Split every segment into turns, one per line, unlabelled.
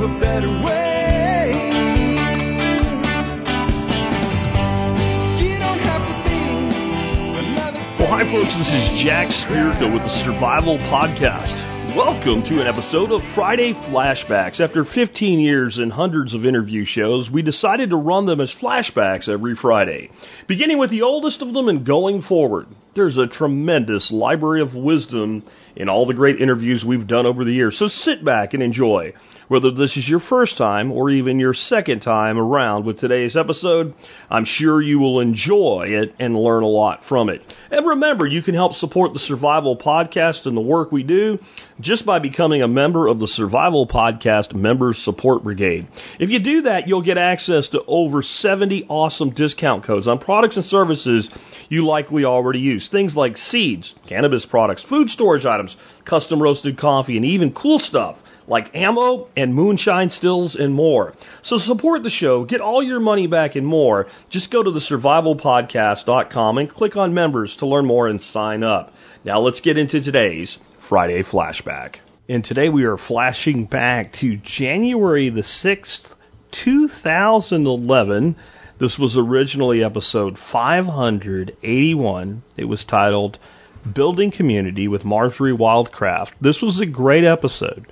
a better way. You don't have to be another.
Well, hi, folks. This is Jack Spirko with the Survival Podcast. Welcome to an episode of Friday Flashbacks. After 15 years and hundreds of interview shows, we decided to run them as flashbacks every Friday. Beginning with the oldest of them and going forward. There's a tremendous library of wisdom in all the great interviews we've done over the years, so sit back and enjoy. Whether this is your first time or even your second time around with today's episode, I'm sure you will enjoy it and learn a lot from it. And remember, you can help support the Survival Podcast and the work we do just by becoming a member of the Survival Podcast Members Support Brigade. If you do that, you'll get access to over 70 awesome discount codes on products and services you likely already use. Things like seeds, cannabis products, food storage items, custom roasted coffee, and even cool stuff like ammo and moonshine stills and more. So support the show, get all your money back and more. Just go to thesurvivalpodcast.com and click on members to learn more and sign up. Now let's get into today's Friday Flashback. And today we are flashing back to January the 6th, 2011. This was originally episode 581. It was titled Building Community with Marjorie Wildcraft. This was a great episode.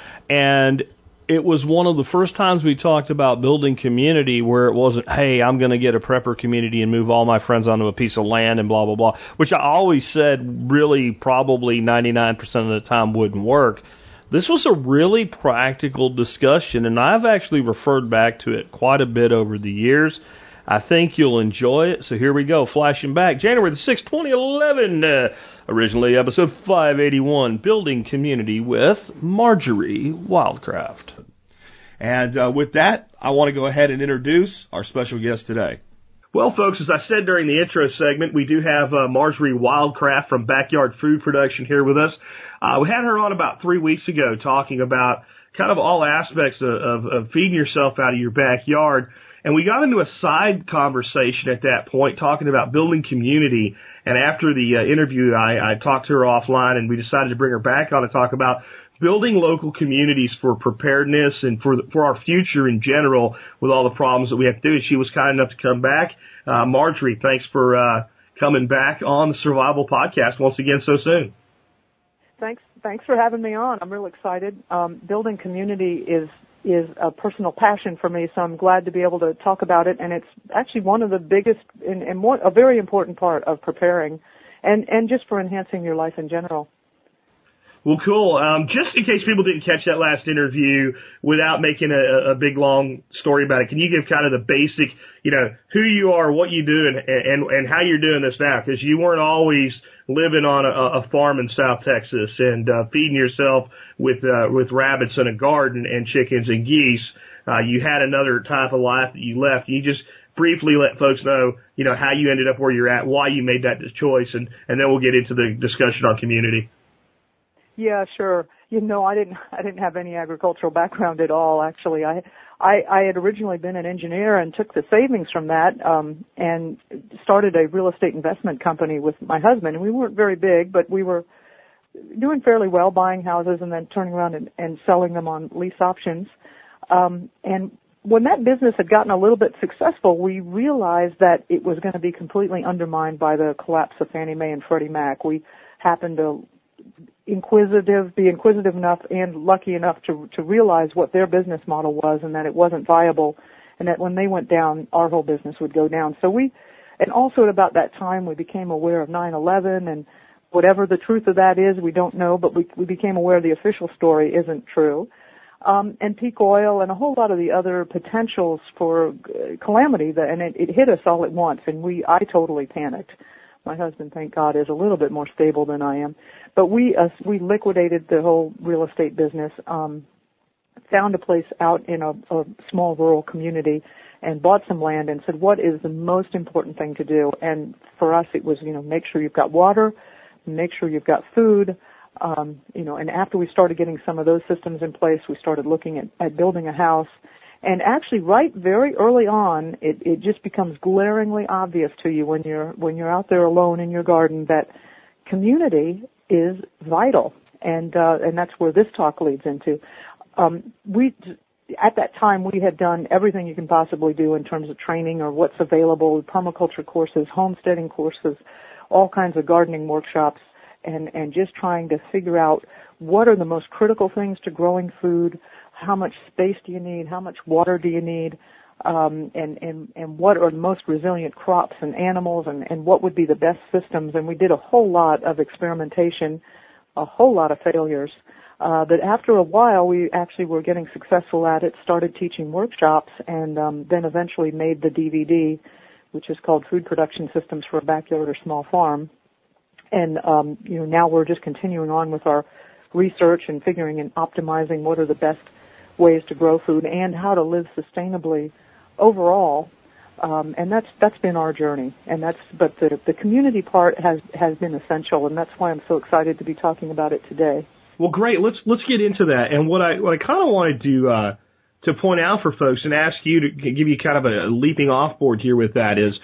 And it was one of the first times we talked about building community where it wasn't, hey, I'm going to get a prepper community and move all my friends onto a piece of land and blah, blah, blah, which I always said really probably 99% of the time wouldn't work. This was a really practical discussion, and I've actually referred back to it quite a bit over the years. I think you'll enjoy it. So here we go, flashing back. January the 6th, 2011. Originally episode 581, Building Community with Marjorie Wildcraft. And with that, I want to go ahead and introduce our special guest today. Well, folks, as I said during the intro segment, we do have Marjorie Wildcraft from Backyard Food Production here with us. We had her on about 3 weeks ago talking about kind of all aspects of feeding yourself out of your backyard. And we got into a side conversation at that point talking about building community. And after the interview, I talked to her offline, and we decided to bring her back on to talk about building local communities for preparedness and for our future in general with all the problems that we have to do. And she was kind enough to come back. Marjorie, thanks for coming back on the Survival Podcast once again so soon.
Thanks for having me on. I'm real excited. Building community is a personal passion for me, so I'm glad to be able to talk about it. And it's actually one of the biggest and a very important part of preparing and just for enhancing your life in general.
Well, cool. Just in case people didn't catch that last interview, without making a big long story about it, can you give kind of the basic, who you are, what you do, and how you're doing this now? Because you weren't always living on a farm in South Texas and feeding yourself with rabbits in a garden and chickens and geese. You had another type of life that you left. You just briefly let folks know, how you ended up where you're at, why you made that choice, and then we'll get into the discussion on community.
Yeah, sure. I didn't have any agricultural background at all, actually. I had originally been an engineer and took the savings from that, and started a real estate investment company with my husband. And we weren't very big, but we were doing fairly well, buying houses and then turning around and selling them on lease options. And when that business had gotten a little bit successful, we realized that it was going to be completely undermined by the collapse of Fannie Mae and Freddie Mac. We happened to be inquisitive enough and lucky enough to realize what their business model was and that it wasn't viable, and that when they went down, our whole business would go down. And also at about that time, we became aware of 9/11, and whatever the truth of that is, we don't know, but we became aware the official story isn't true. And peak oil and a whole lot of the other potentials for calamity, and it hit us all at once, and I totally panicked. My husband, thank God, is a little bit more stable than I am. But we liquidated the whole real estate business, found a place out in a small rural community and bought some land and said, what is the most important thing to do? And for us, it was, make sure you've got water, make sure you've got food, and after we started getting some of those systems in place, we started looking at building a house. And actually, right very early on, it just becomes glaringly obvious to you when you're out there alone in your garden that community is vital, and that's where this talk leads into. at that time we had done everything you can possibly do in terms of training or what's available, permaculture courses, homesteading courses, all kinds of gardening workshops, and just trying to figure out what are the most critical things to growing food, how much space do you need, how much water do you need, and what are the most resilient crops and animals, and what would be the best systems. And we did a whole lot of experimentation, a whole lot of failures. But after a while, we actually were getting successful at it, started teaching workshops, and then eventually made the DVD, which is called Food Production Systems for a Backyard or Small Farm. And now we're just continuing on with our research and figuring and optimizing what are the best ways to grow food and how to live sustainably overall. And that's been our journey. But the community part has been essential, and that's why I'm so excited to be talking about it today.
Well, great. Let's get into that. And what I kind of wanted to point out for folks and ask you to give you kind of a leaping off board here with that is,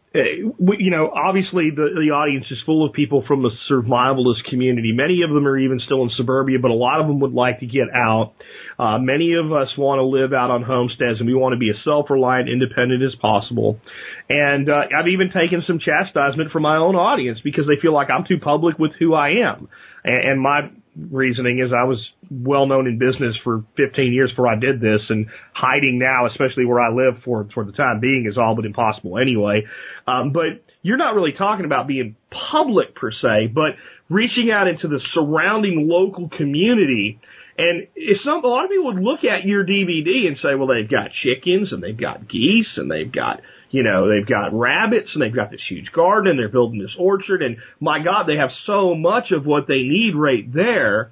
obviously the audience is full of people from the survivalist community. Many of them are even still in suburbia, but a lot of them would like to get out. Many of us want to live out on homesteads, and we want to be as self-reliant, independent as possible. And I've even taken some chastisement from my own audience because they feel like I'm too public with who I am. And my reasoning is I was well known in business for 15 years before I did this, and hiding now, especially where I live for the time being, is all but impossible anyway. But you're not really talking about being public per se, but reaching out into the surrounding local community. And a lot of people would look at your DVD and say, well, they've got chickens and they've got geese and they've got rabbits and they've got this huge garden and they're building this orchard, and my God, they have so much of what they need right there.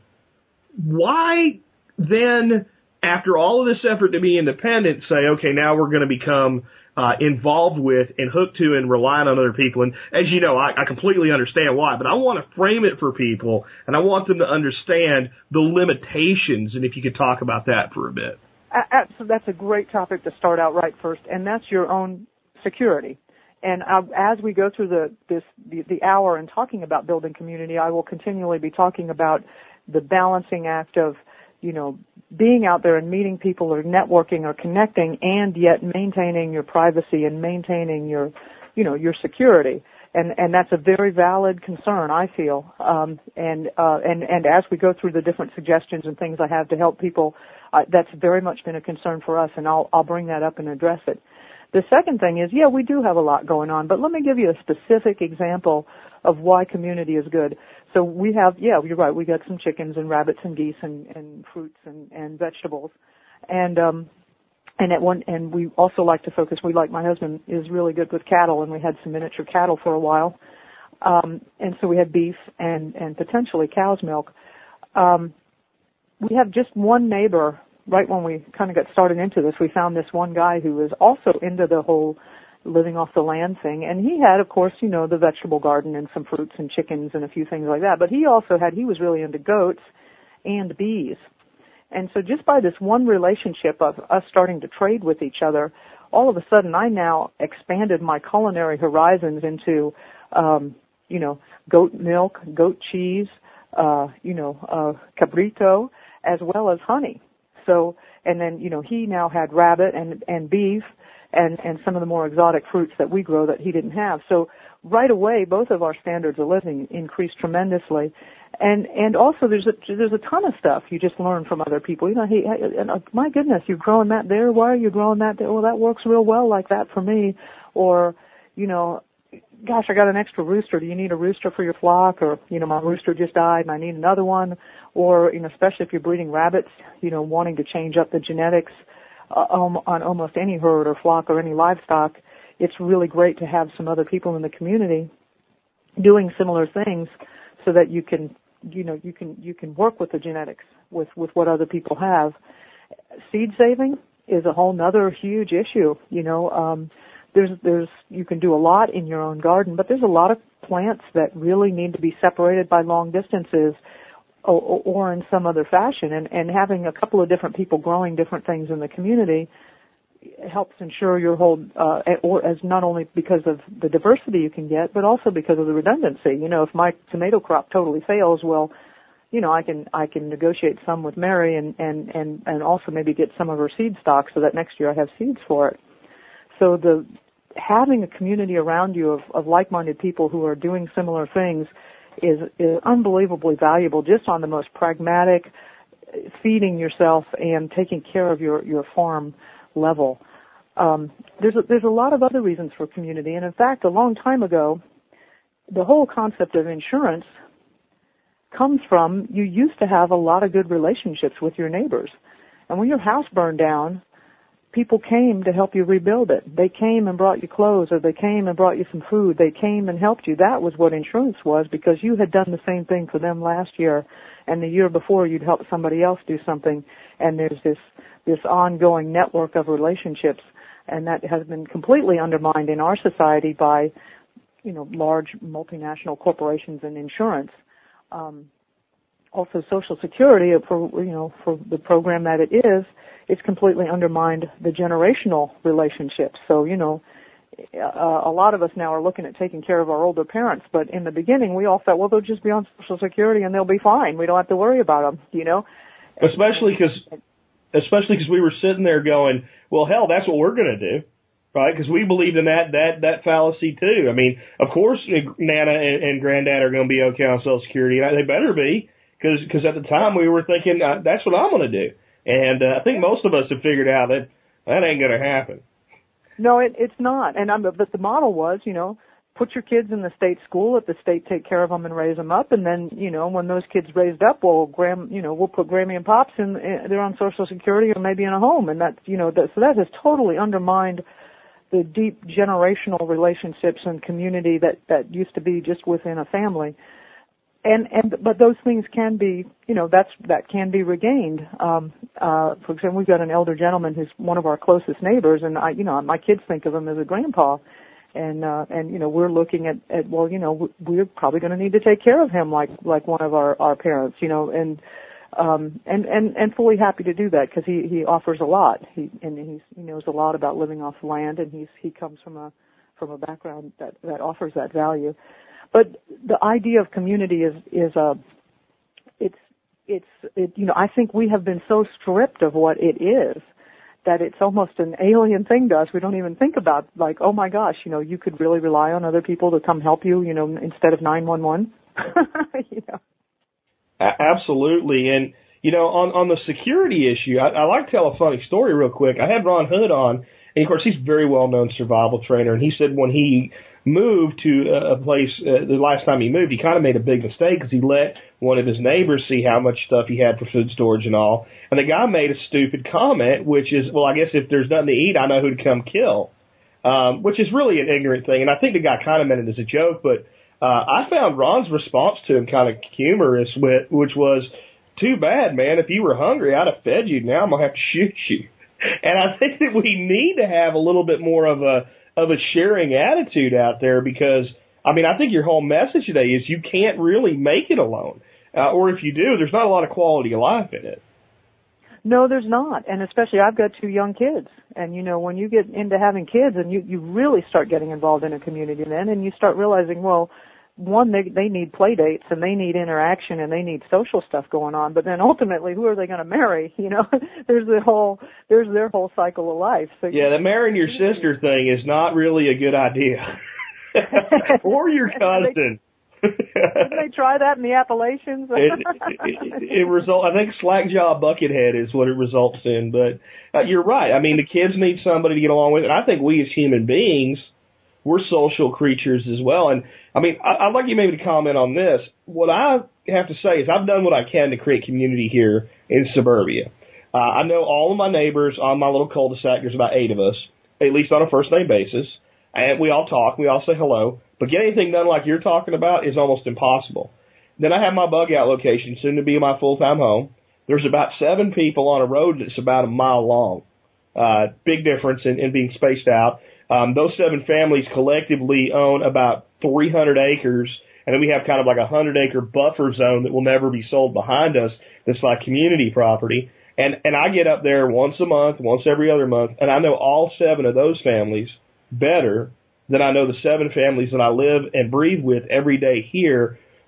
Why then, after all of this effort to be independent, say, okay, now we're going to become involved with and hooked to and relying on other people? And as you know, I completely understand why, but I want to frame it for people, and I want them to understand the limitations, and if you could talk about that for a bit.
So that's a great topic to start out right first, and that's your own security. And as we go through the hour and talking about building community, I will continually be talking about the balancing act of, being out there and meeting people or networking or connecting, and yet maintaining your privacy and maintaining your security. And that's a very valid concern, I feel. And as we go through the different suggestions and things I have to help people, that's very much been a concern for us, and I'll bring that up and address it. The second thing is, we do have a lot going on, but let me give you a specific example of why community is good. So we have, you're right, we got some chickens and rabbits and geese and fruits and vegetables. And we also like to focus, my husband is really good with cattle, and we had some miniature cattle for a while. And so we had beef and potentially cow's milk. We have just one neighbor. Right when we kind of got started into this, we found this one guy who was also into the whole living off the land thing. And he had, of course, the vegetable garden and some fruits and chickens and a few things like that. But he was really into goats and bees. And so just by this one relationship of us starting to trade with each other, all of a sudden I now expanded my culinary horizons into, goat milk, goat cheese, cabrito, as well as honey. So, and then, he now had rabbit and beef and some of the more exotic fruits that we grow that he didn't have. So right away, both of our standards of living increased tremendously. And also there's a ton of stuff you just learn from other people. My goodness, you're growing that there. Why are you growing that there? Well, that works real well like that for me. Or, gosh, I got an extra rooster. Do you need a rooster for your flock? Or, my rooster just died and I need another one. Or, especially if you're breeding rabbits, wanting to change up the genetics on almost any herd or flock or any livestock, it's really great to have some other people in the community doing similar things so that you can work with the genetics with what other people have. Seed saving is a whole nother huge issue. There's you can do a lot in your own garden, but there's a lot of plants that really need to be separated by long distances or in some other fashion. And having a couple of different people growing different things in the community helps ensure your whole, or as not only because of the diversity you can get, but also because of the redundancy. If my tomato crop totally fails, well, I can negotiate some with Mary and also maybe get some of her seed stock so that next year I have seeds for it. So having a community around you of like-minded people who are doing similar things is unbelievably valuable, just on the most pragmatic, feeding yourself and taking care of your farm level. There's a lot of other reasons for community, and in fact, a long time ago, the whole concept of insurance comes from you used to have a lot of good relationships with your neighbors. And when your house burned down, people came to help you rebuild it. They came and brought you clothes, or they came and brought you some food. They came and helped you. That was what insurance was, because you had done the same thing for them last year, and the year before you'd helped somebody else do something. And there's this ongoing network of relationships, and that has been completely undermined in our society by, large multinational corporations and insurance. Also, Social Security, for the program that it is, it's completely undermined the generational relationships. So, a lot of us now are looking at taking care of our older parents, but in the beginning we all thought, well, they'll just be on Social Security and they'll be fine. We don't have to worry about them,
Especially because we were sitting there going, well, hell, that's what we're going to do, right? Because we believed in that fallacy too. I mean, of course, Nana and Granddad are going to be okay on Social Security. They better be, because at the time we were thinking, that's what I'm going to do. And I think most of us have figured out that ain't going to happen.
No, it's not. But the model was, put your kids in the state school, let the state take care of them and raise them up, and then, when those kids raised up, we'll put Grammy and Pops in, they're on Social Security or maybe in a home, and that's, so that has totally undermined the deep generational relationships and community that used to be just within a family. But those things can be, that can be regained. For example, we've got an elder gentleman who's one of our closest neighbors, and my kids think of him as a grandpa. And we're looking at we're probably going to need to take care of him like one of our parents, and fully happy to do that, because he offers a lot. He knows a lot about living off the land, and he comes from a background that offers that value. But the idea of community I think we have been so stripped of what it is that it's almost an alien thing to us. We don't even think about, like, oh my gosh, you could really rely on other people to come help you, instead of 911.
Absolutely. And, on the security issue, I like to tell a funny story real quick. I had Ron Hood on, and of course he's a very well-known survival trainer, and he said when he moved to a place, the last time he moved, he kind of made a big mistake because he let one of his neighbors see how much stuff he had for food storage and all. And the guy made a stupid comment, which is, well, I guess if there's nothing to eat, I know who to come kill, which is really an ignorant thing. And I think the guy kind of meant it as a joke, but I found Ron's response to him kind of humorous, which was, too bad, man. If you were hungry, I'd have fed you. Now I'm going to have to shoot you. And I think that we need to have a little bit more of a sharing attitude out there, because, I think your whole message today is you can't really make it alone. Or if you do, there's not a lot of quality of life in it.
No, there's not. And especially, I've got 2 young kids. And, when you get into having kids, and you really start getting involved in a community then, and you start realizing, well, one, they need play dates, and they need interaction, and they need social stuff going on. But then ultimately, who are they going to marry? There's their whole cycle of life. So
yeah, the marrying your sister thing is not really a good idea. Or your cousin.
Didn't they try that in the Appalachians?
I think slackjaw buckethead is what it results in. But you're right. The kids need somebody to get along with, and I think we as human beings, we're social creatures as well. And I'd like you maybe to comment on this. What I have to say is I've done what I can to create community here in suburbia. I know all of my neighbors on my little cul-de-sac. There's about 8 of us, at least on a first name basis. And we all talk. We all say hello. But get anything done like you're talking about is almost impossible. Then I have my bug out location, soon to be my full-time home. There's about 7 people on a road that's about a mile long. Big difference in being spaced out. Those 7 families collectively own about 300 acres, and then we have kind of like a 100-acre buffer zone that will never be sold behind us. That's like community property. And I get up there once a month, once every other month, and I know all 7 of those families better than I know the 7 families that I live and breathe with every day here,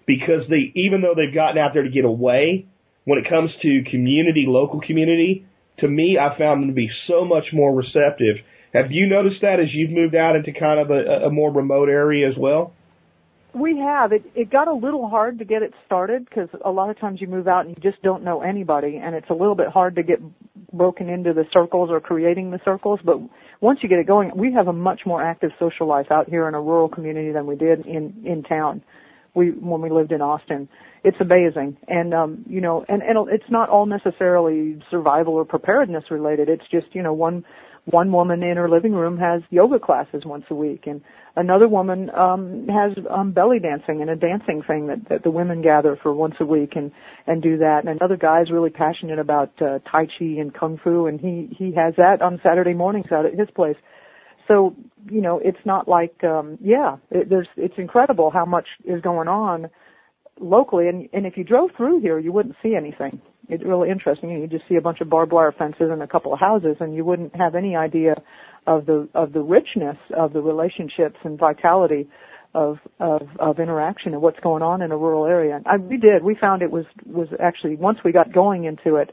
because even though they've gotten out there to get away, when it comes to community, local community, to me, I found them to be so much more receptive. Have you noticed that as you've moved out into kind of a more remote area as well?
We have. It got a little hard to get it started because a lot of times you move out and you just don't know anybody, and it's a little bit hard to get broken into the circles or creating the circles. But once you get it going, we have a much more active social life out here in a rural community than we did in town. When we lived in Austin. It's amazing. And, and it's not all necessarily survival or preparedness related. It's just, one woman in her living room has yoga classes once a week, and another woman has belly dancing and a dancing thing that the women gather for once a week and do that. And another guy is really passionate about Tai Chi and Kung Fu, and he has that on Saturday mornings out at his place. So, it's not like, it's incredible how much is going on locally. And if you drove through here, you wouldn't see anything. It's really interesting. You just see a bunch of barbed wire fences and a couple of houses, and you wouldn't have any idea of the richness of the relationships and vitality of interaction and what's going on in a rural area. We found it was actually, once we got going into it,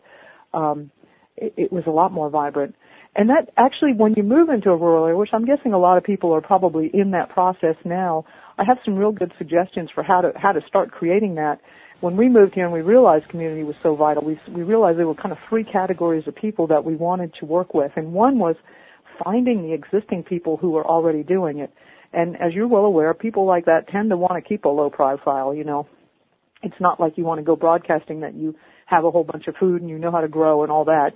it was a lot more vibrant. And that actually, when you move into a rural area, which I'm guessing a lot of people are probably in that process now, I have some real good suggestions for how to start creating that. When we moved here and we realized community was so vital, we realized there were kind of three categories of people that we wanted to work with. And one was finding the existing people who were already doing it. And as you're well aware, people like that tend to want to keep a low profile, It's not like you want to go broadcasting that you have a whole bunch of food and you know how to grow and all that,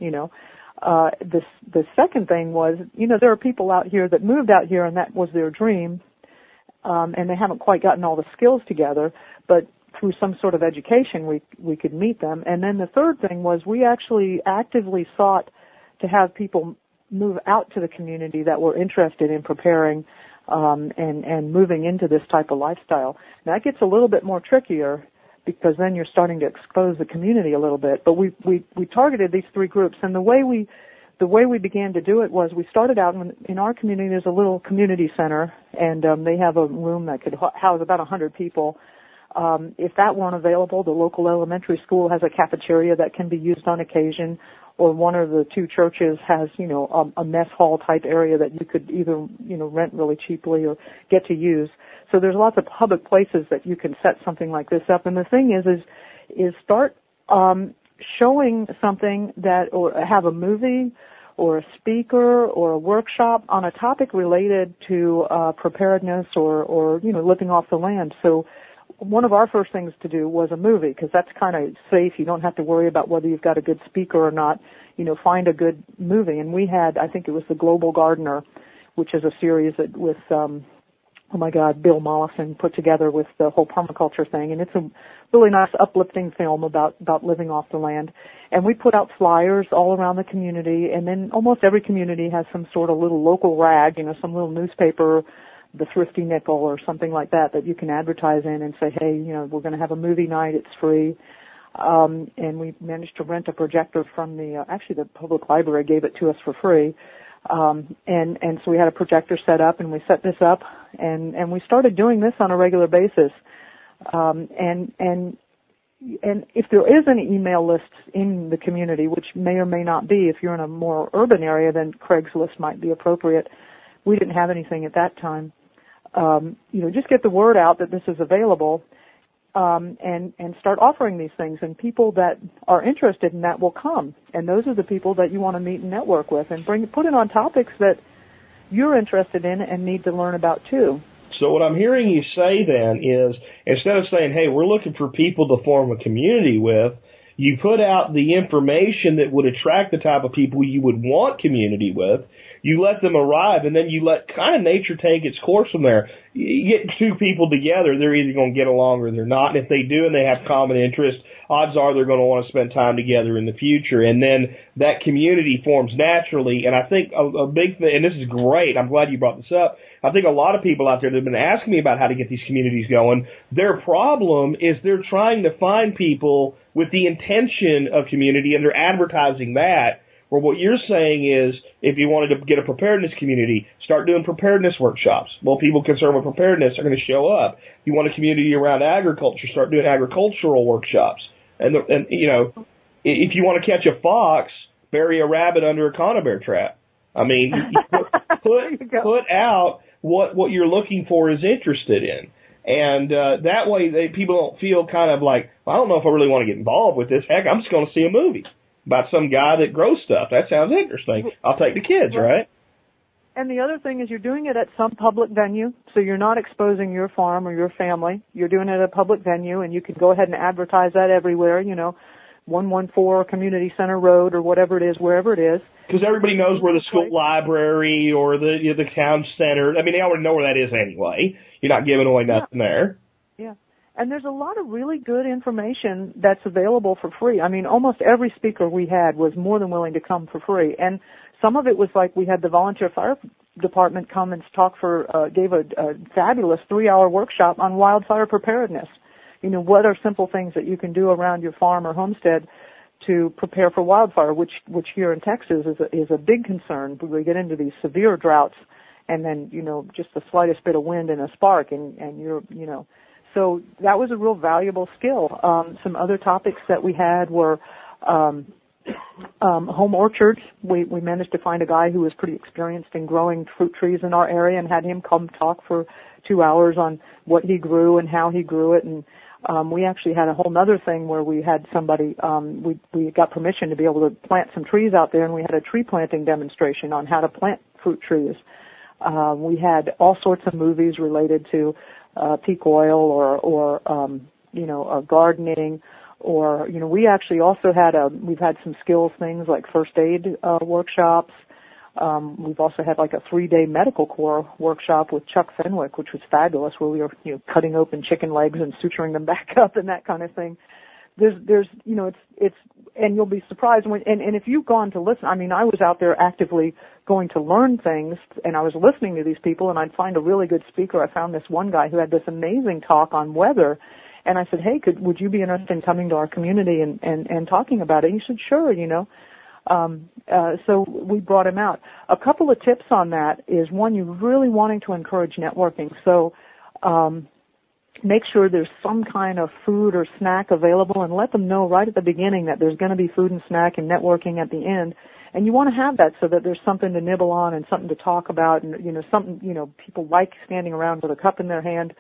The second thing was, there are people out here that moved out here and that was their dream, and they haven't quite gotten all the skills together, but through some sort of education we could meet them. And then the third thing was we actually actively sought to have people move out to the community that were interested in preparing and moving into this type of lifestyle. Now that gets a little bit more trickier, because then you're starting to expose the community a little bit. But we targeted these three groups, and the way we began to do it was we started out in our community. There's a little community center, and they have a room that could house about 100 people. If that weren't available, the local elementary school has a cafeteria that can be used on occasion, or one of the two churches has, a mess hall type area that you could either, rent really cheaply or get to use. So there's lots of public places that you can set something like this up. And the thing is start showing something or have a movie or a speaker or a workshop on a topic related to preparedness or living off the land. So one of our first things to do was a movie, because that's kind of safe. You don't have to worry about whether you've got a good speaker or not. Find a good movie. And we had, I think it was The Global Gardener, which is a series that with Bill Mollison put together with the whole permaculture thing. And it's a really nice uplifting film about living off the land. And we put out flyers all around the community, and then almost every community has some sort of little local rag, some little newspaper, the Thrifty Nickel or something like that you can advertise in and say, hey, we're going to have a movie night, it's free. And we managed to rent a projector from the public library gave it to us for free. And so we had a projector set up, and we set this up, and we started doing this on a regular basis. And if there is any email lists in the community, which may or may not be, if you're in a more urban area, then Craigslist might be appropriate. We didn't have anything at that time. Just get the word out that this is available, and start offering these things, and people that are interested in that will come. And those are the people that you want to meet and network with, and put it on topics that you're interested in and need to learn about too.
So what I'm hearing you say then is, instead of saying, hey, we're looking for people to form a community with, you put out the information that would attract the type of people you would want community with. You let them arrive, and then you let kind of nature take its course from there. You get two people together, they're either going to get along or they're not. And if they do and they have common interests, odds are they're going to want to spend time together in the future. And then that community forms naturally. And I think a big thing, and this is great, I'm glad you brought this up, I think a lot of people out there that have been asking me about how to get these communities going, their problem is they're trying to find people with the intention of community, and they're advertising that, Where what you're saying is, if you wanted to get a preparedness community, start doing preparedness workshops. Well, people concerned with preparedness are going to show up. If you want a community around agriculture, start doing agricultural workshops. And you know, if you want to catch a fox, bury a rabbit under a conibear trap. I mean, put out what you're looking for is interested in. And that way people don't feel kind of like, well, I don't know if I really want to get involved with this. Heck, I'm just going to see a movie about some guy that grows stuff. That sounds interesting. I'll take the kids, right?
And the other thing is you're doing it at some public venue, so you're not exposing your farm or your family. You're doing it at a public venue, and you can go ahead and advertise that everywhere, you know, 114 Community Center Road or whatever it is, wherever it is.
Because everybody knows where the school library or the town center, I mean, they already know where that is anyway. You're not giving away nothing there.
Yeah. And there's a lot of really good information that's available for free. I mean, almost every speaker we had was more than willing to come for free. And some of it was like we had the volunteer fire department come and gave a fabulous 3-hour workshop on wildfire preparedness. You know, what are simple things that you can do around your farm or homestead to prepare for wildfire, which here in Texas is a big concern. We get into these severe droughts, and then, you know, just the slightest bit of wind and a spark, and you're, you know. So that was a real valuable skill. Some other topics that we had were home orchards. We managed to find a guy who was pretty experienced in growing fruit trees in our area and had him come talk for 2 hours on what he grew and how he grew it. And we actually had a whole other thing where we had somebody, we got permission to be able to plant some trees out there, and we had a tree planting demonstration on how to plant fruit trees. We had all sorts of movies related to peak oil or you know, gardening, or, you know, we actually also had we've had some skills things like first aid workshops. We've also had like a 3-day medical corps workshop with Chuck Fenwick, which was fabulous, where we were, you know, cutting open chicken legs and suturing them back up and that kind of thing. There's, you know, it's, and you'll be surprised when, and if you've gone to listen, I mean, I was out there actively going to learn things, and I was listening to these people, and I'd find a really good speaker. I found this one guy who had this amazing talk on weather, and I said, hey, would you be interested in coming to our community and talking about it? And he said, sure, you know. So we brought him out. A couple of tips on that is, one, you're really wanting to encourage networking. So, make sure there's some kind of food or snack available, and let them know right at the beginning that there's going to be food and snack and networking at the end. And you want to have that so that there's something to nibble on and something to talk about, and, you know, something, you know, people like standing around with a cup in their hand.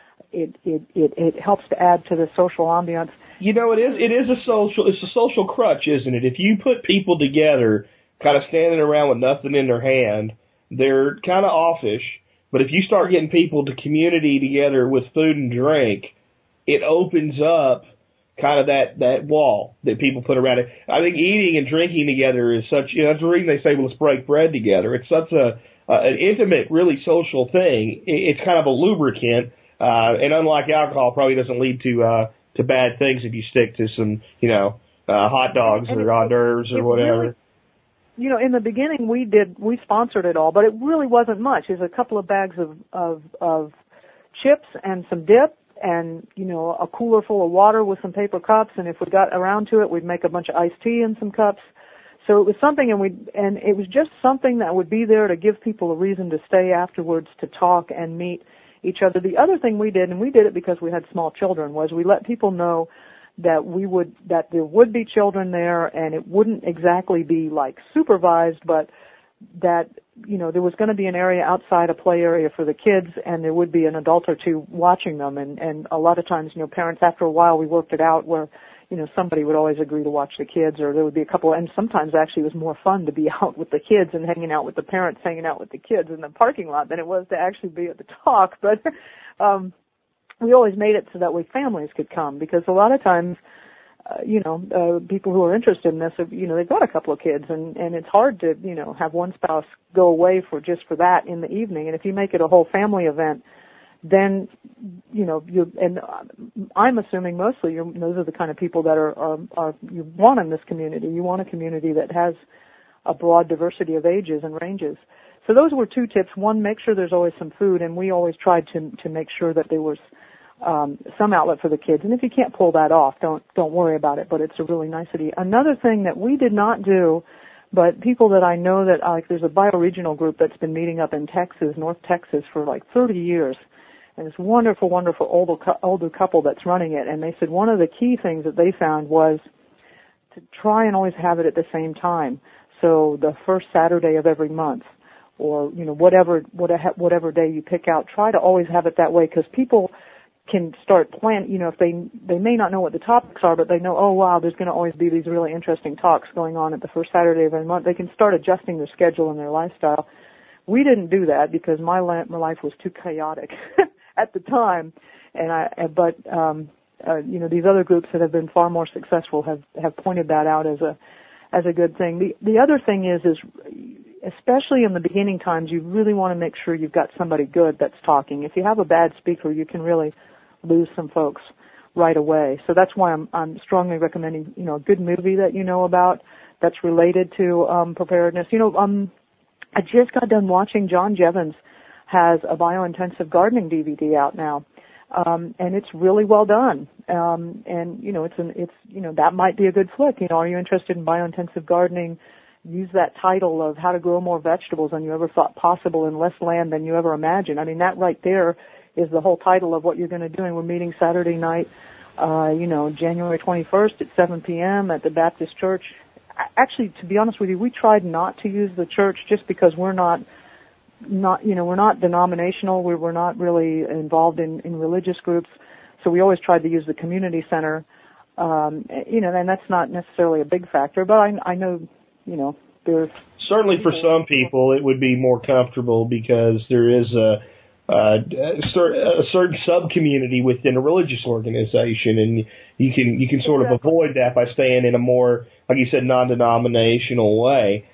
It helps to add to the social ambiance.
You know, it's a social crutch, isn't it? If you put people together kind of standing around with nothing in their hand, they're kind of offish. But if you start getting people to community together with food and drink, it opens up kind of that wall that people put around it. I think eating and drinking together is such, you know, that's the reason they say, well, let's break bread together. It's such an intimate, really social thing. It's kind of a lubricant, and unlike alcohol, probably doesn't lead to bad things if you stick to some, you know, hot dogs or hors d'oeuvres or whatever.
Really, you know, in the beginning we sponsored it all, but it really wasn't much. There's a couple of bags of chips and some dip and, you know, a cooler full of water with some paper cups, and if we got around to it, we'd make a bunch of iced tea in some cups. So it was something, and it was just something that would be there to give people a reason to stay afterwards to talk and meet each other. The other thing we did, and we did it because we had small children, was we let people know that there would be children there, and it wouldn't exactly be like supervised, but that, you know, there was going to be an area outside, a play area for the kids, and there would be an adult or two watching them. And a lot of times, you know, parents, after a while, we worked it out where, you know, somebody would always agree to watch the kids, or there would be a couple, and sometimes actually it was more fun to be out with the kids and hanging out with the parents, hanging out with the kids in the parking lot than it was to actually be at the talk. But we always made it so that way families could come, because a lot of times, you know, people who are interested in this, you know, they've got a couple of kids, and it's hard to, you know, have one spouse go away for that in the evening. And if you make it a whole family event, then, you know, and I'm assuming mostly those are the kind of people that are you want in this community. You want a community that has a broad diversity of ages and ranges. So those were 2 tips. One, make sure there's always some food, and we always tried to make sure that there was some outlet for the kids. And if you can't pull that off, don't worry about it, but it's a really nicety. Another thing that we did not do But people that I know that, like, there's a bioregional group that's been meeting up in Texas, North Texas, for like 30 years. And this wonderful, wonderful older couple that's running it. And they said one of the key things that they found was to try and always have it at the same time. So the first Saturday of every month, or, you know, whatever day you pick out, try to always have it that way, because people can start planning, you know, if they may not know what the topics are, but they know, oh wow, there's going to always be these really interesting talks going on at the first Saturday of every month. They can start adjusting their schedule and their lifestyle. We didn't do that because my life was too chaotic at the time, but you know, these other groups that have been far more successful have pointed that out as a good thing. The other thing is especially in the beginning times, you really want to make sure you've got somebody good that's talking. If you have a bad speaker, you can really lose some folks right away. So that's why I'm strongly recommending, you know, a good movie that you know about that's related to preparedness. You know, I just got done watching John Jevons has a biointensive gardening DVD out now. And it's really well done. And you know, it's you know, that might be a good flick. You know, are you interested in biointensive gardening? Use that title of how to grow more vegetables than you ever thought possible in less land than you ever imagined. I mean, that right there is the whole title of what you're going to do. And we're meeting Saturday night, you know, January 21st at 7 p.m. at the Baptist Church. Actually, to be honest with you, we tried not to use the church just because we're not, you know, we're not denominational. We're not really involved in religious groups. So we always tried to use the community center. You know, and that's not necessarily a big factor, but I know, you know, there's
certainly for some people it would be more comfortable because there is a certain sub-community within a religious organization, and you can sort of avoid that by staying in a more, like you said, non-denominational way.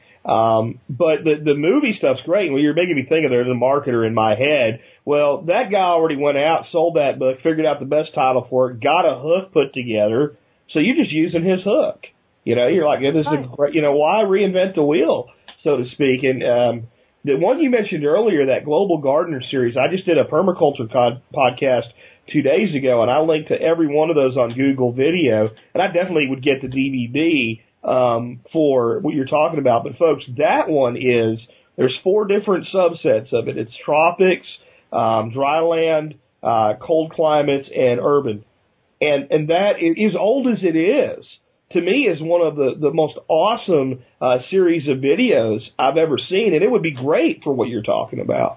But the movie stuff's great. Well, you're making me think of there's a marketer in my head. Well, that guy already went out, sold that book, figured out the best title for it, got a hook put together, so you're just using his hook. You know, you're like, yeah, this is a great, you know, why reinvent the wheel, so to speak? And the one you mentioned earlier, that Global Gardener series, I just did a permaculture podcast 2 days ago, and I linked to every one of those on Google Video, and I definitely would get the DVD for what you're talking about. But folks, that one there's 4 different subsets of it. It's tropics, dry land, cold climates, and urban. And that, as old as it is, to me is one of the most awesome series of videos I've ever seen, and it would be great for what you're talking about.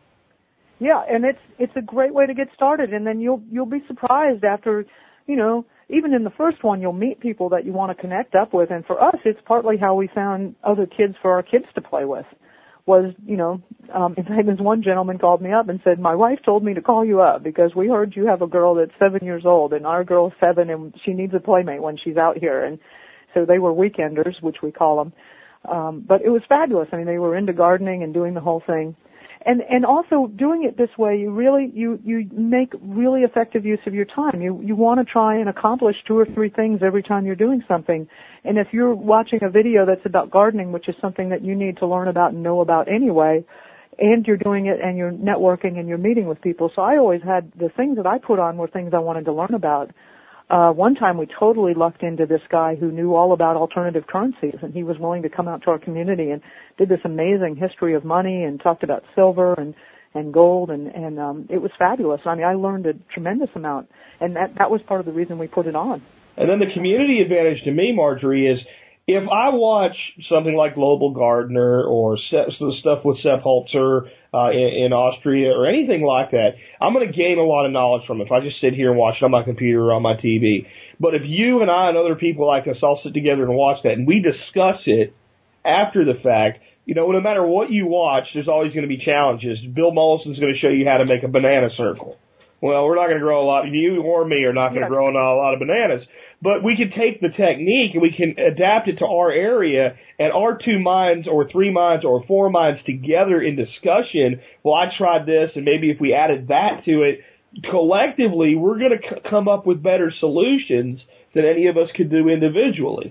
Yeah, and it's a great way to get started, and then you'll be surprised after, you know, even in the first one you'll meet people that you want to connect up with, and for us it's partly how we found other kids for our kids to play with. Was, you know, in fact, this one gentleman called me up and said, my wife told me to call you up because we heard you have a girl that's 7 years old, and our girl's 7 and she needs a playmate when she's out here. And so they were weekenders, which we call them. But it was fabulous. I mean, they were into gardening and doing the whole thing. And also doing it this way, you make really effective use of your time. You want to try and accomplish 2 or 3 things every time you're doing something. And if you're watching a video that's about gardening, which is something that you need to learn about and know about anyway, and you're doing it and you're networking and you're meeting with people. So I always had the things that I put on were things I wanted to learn about. One time we totally lucked into this guy who knew all about alternative currencies, and he was willing to come out to our community and did this amazing history of money and talked about silver and gold, and it was fabulous. I mean, I learned a tremendous amount, and that was part of the reason we put it on.
And then the community advantage to me, Marjorie, is if I watch something like Global Gardener or stuff with Sepp Holzer in Austria or anything like that, I'm going to gain a lot of knowledge from it if I just sit here and watch it on my computer or on my TV. But if you and I and other people like us all sit together and watch that and we discuss it after the fact, you know, no matter what you watch, there's always going to be challenges. Bill Mollison's going to show you how to make a banana circle. Well, we're not going to grow a lot. You or me are not going to grow a lot of bananas. But we can take the technique and we can adapt it to our area, and our 2 minds or 3 minds or 4 minds together in discussion. Well, I tried this, and maybe if we added that to it, collectively we're going to come up with better solutions than any of us could do individually.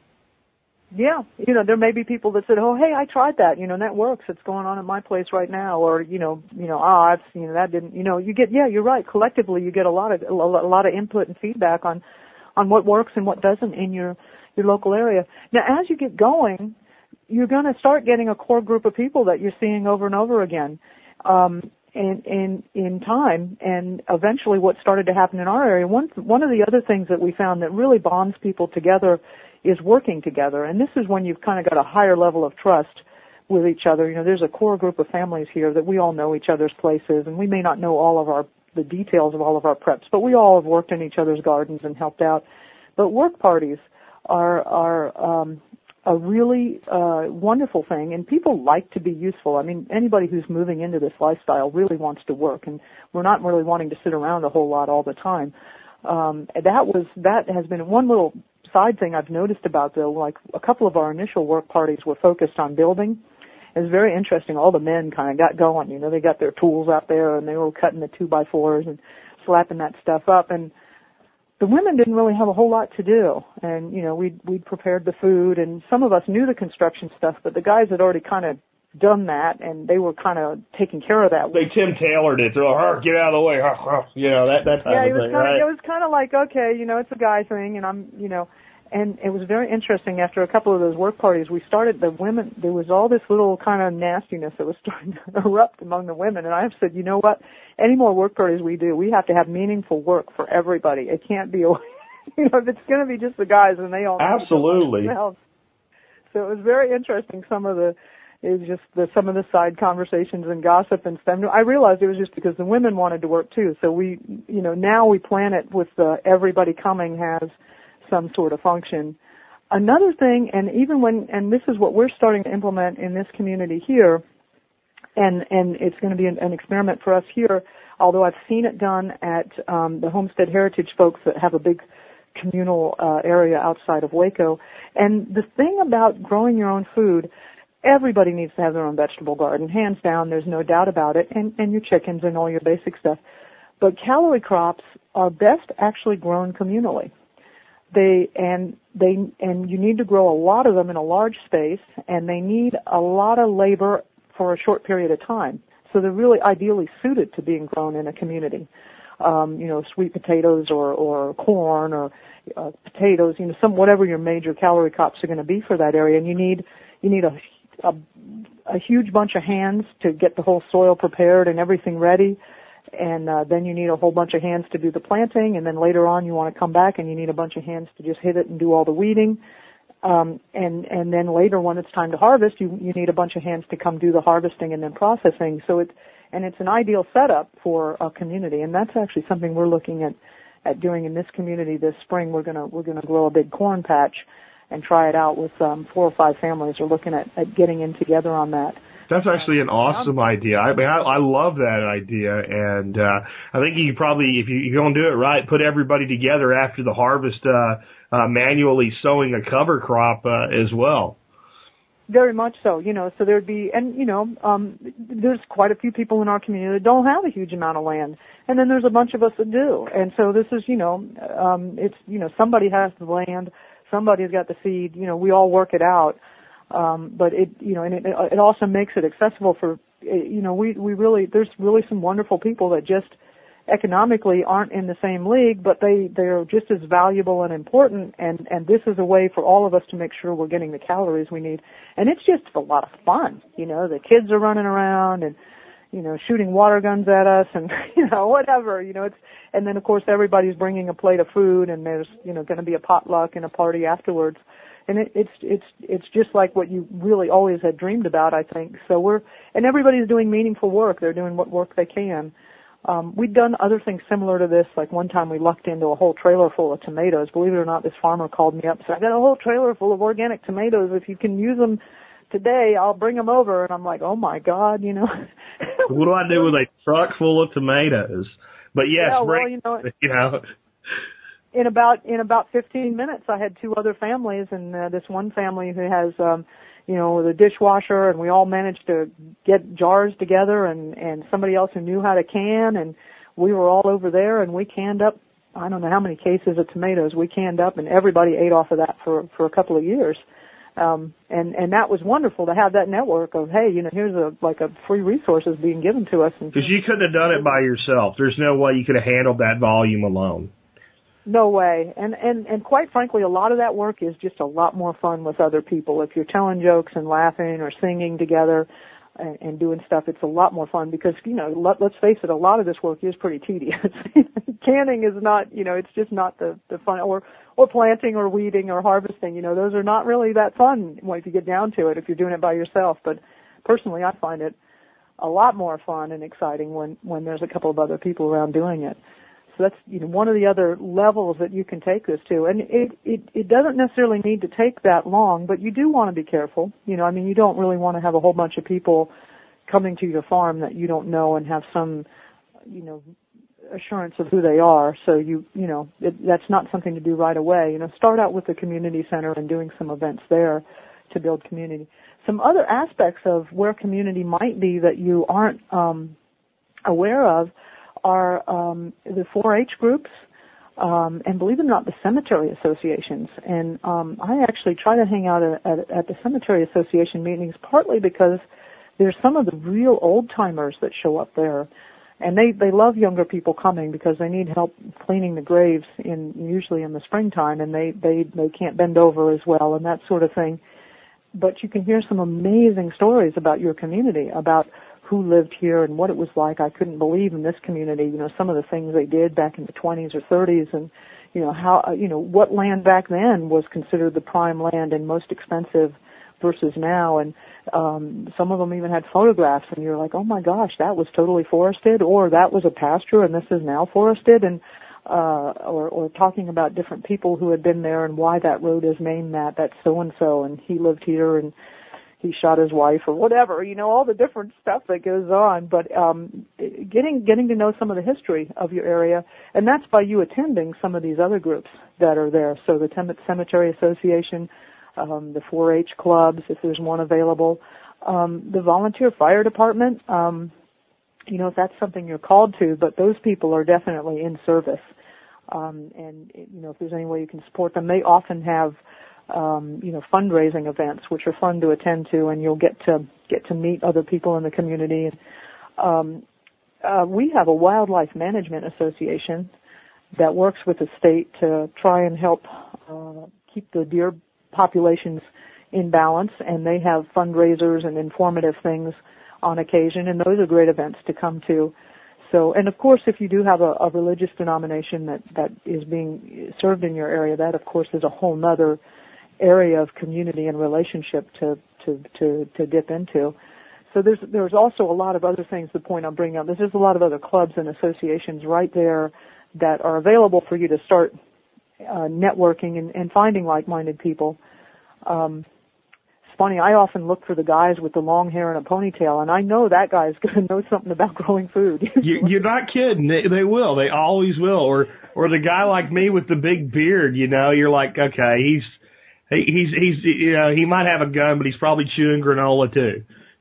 Yeah, you know, there may be people that said, "Oh, hey, I tried that. You know, and that works. It's going on at my place right now." Or, that didn't. You know, you get. Yeah, you're right. Collectively, you get a lot of input and feedback on what works and what doesn't in your local area. Now, as you get going, you're going to start getting a core group of people that you're seeing over and over again. In time, and eventually what started to happen in our area, one of the other things that we found that really bonds people together is working together. And this is when you've kind of got a higher level of trust with each other. You know, there's a core group of families here that we all know each other's places, and we may not know all of the details of all of our preps, but we all have worked in each other's gardens and helped out. But work parties are a really wonderful thing, and people like to be useful. I mean, anybody who's moving into this lifestyle really wants to work, and we're not really wanting to sit around a whole lot all the time. That has been one little side thing I've noticed about, though. Like, a couple of our initial work parties were focused on building. It was very interesting. All the men kind of got going. You know, they got their tools out there, and they were cutting the 2x4s and slapping that stuff up. And the women didn't really have a whole lot to do. And, you know, we'd prepared the food, and some of us knew the construction stuff, but the guys had already kind of done that, and they were kind of taking care of that.
They Tim Taylored it. They're like, get out of the way. You know, that type of thing, right?
It was kind of like, okay, you know, it's a guy thing, and I'm, you know, and it was very interesting. After a couple of those work parties, we started, the women, there was all this little kind of nastiness that was starting to erupt among the women, and I said, you know what, any more work parties we do, we have to have meaningful work for everybody. It can't be, you know, if it's going to be just the guys, and they all
absolutely.
So it was very interesting, some of the side conversations and gossip and stuff. I realized it was just because the women wanted to work too. So we, you know, now we plan it with everybody coming has some sort of function. Another thing, and this is what we're starting to implement in this community here, and it's going to be an experiment for us here, although I've seen it done at the Homestead Heritage folks that have a big communal area outside of Waco. And the thing about growing your own food, everybody needs to have their own vegetable garden, hands down, there's no doubt about it, and your chickens and all your basic stuff. But calorie crops are best actually grown communally. And you need to grow a lot of them in a large space, and they need a lot of labor for a short period of time. So they're really ideally suited to being grown in a community. You know, sweet potatoes or corn or potatoes, you know, whatever your major calorie crops are going to be for that area. And you need a huge bunch of hands to get the whole soil prepared and everything ready. And then you need a whole bunch of hands to do the planting, and then later on you want to come back and you need a bunch of hands to just hit it and do all the weeding. And then later when it's time to harvest, you need a bunch of hands to come do the harvesting and then processing. So it's an ideal setup for a community, and that's actually something we're looking at doing in this community this spring. We're gonna grow a big corn patch and try it out with 4 or 5 families. We're looking at getting in together on that.
That's actually an awesome idea. I mean, I love that idea, and I think you probably, if you're going to do it right, put everybody together after the harvest, manually sowing a cover crop as well.
Very much so, you know. So there'd be, and you know, there's quite a few people in our community that don't have a huge amount of land, and then there's a bunch of us that do. And so this is, you know, it's, you know, somebody has the land, somebody's got the seed. You know, we all work it out. But it, you know, and it also makes it accessible for, you know, there's really some wonderful people that just economically aren't in the same league, but they're just as valuable and important, and this is a way for all of us to make sure we're getting the calories we need. And it's just a lot of fun, you know, the kids are running around and, you know, shooting water guns at us and, you know, whatever, you know, and then of course everybody's bringing a plate of food, and there's, you know, going to be a potluck and a party afterwards. And it's just like what you really always had dreamed about, I think. So and everybody's doing meaningful work. They're doing what work they can. We've done other things similar to this. Like one time we lucked into a whole trailer full of tomatoes. Believe it or not, this farmer called me up and said, I got a whole trailer full of organic tomatoes. If you can use them today, I'll bring them over. And I'm like, oh my God, you know.
What do I do with a truck full of tomatoes? But yes,
yeah, well, you know. In about 15 minutes, I had 2 other families, and this one family who has, you know, the dishwasher, and we all managed to get jars together, and somebody else who knew how to can, and we were all over there, and we canned up, I don't know how many cases of tomatoes we canned up, and everybody ate off of that for a couple of years. And that was wonderful to have that network of, hey, you know, here's a free resources being given to us.
Because you couldn't have done it by yourself. There's no way you could have handled that volume alone.
No way. And quite frankly, a lot of that work is just a lot more fun with other people. If you're telling jokes and laughing or singing together and doing stuff, it's a lot more fun because, let's face it, a lot of this work is pretty tedious. Canning is not, it's just not the fun, or planting or weeding or harvesting, those are not really that fun if you get down to it, if you're doing it by yourself. But personally, I find it a lot more fun and exciting when there's a couple of other people around doing it. So that's one of the other levels that you can take this to, and it doesn't necessarily need to take that long, but you do want to be careful. You don't really want to have a whole bunch of people coming to your farm that you don't know and have some assurance of who they are. So that's not something to do right away. Start out with the community center and doing some events there to build community. Some other aspects of where community might be that you aren't aware of are the 4-H groups, and believe it or not, the cemetery associations. And I actually try to hang out at the cemetery association meetings, partly because there's some of the real old-timers that show up there. And they love younger people coming because they need help cleaning the graves usually in the springtime, and they can't bend over as well and that sort of thing. But you can hear some amazing stories about your community, about who lived here and what it was like. I couldn't believe in this community, some of the things they did back in the 20s or 30s, and how what land back then was considered the prime land and most expensive versus now. And some of them even had photographs, and you're like, oh my gosh, that was totally forested, or that was a pasture and this is now forested, and or talking about different people who had been there and why that road is named that. That's so and so, and he lived here and he shot his wife or whatever, all the different stuff that goes on. But getting to know some of the history of your area, and that's by you attending some of these other groups that are there. So the Cemetery Association, the 4-H clubs, if there's one available, the volunteer fire department, if that's something you're called to, but those people are definitely in service. And if there's any way you can support them, they often have fundraising events, which are fun to attend to, and you'll get to meet other people in the community. We have a wildlife management association that works with the state to try and help keep the deer populations in balance, and they have fundraisers and informative things on occasion, and those are great events to come to. So, and of course, if you do have a religious denomination that is being served in your area, that of course is a whole nother area of community and relationship to dip into. So there's also a lot of other things. The point I'm bringing up, there's a lot of other clubs and associations right there that are available for you to start networking and finding like-minded people. It's funny, I often look for the guys with the long hair and a ponytail, and I know that guy's going to know something about growing food.
You're not kidding. They will. They always will. Or the guy like me with the big beard, you're like, okay, he's he might have a gun, but he's probably chewing granola too.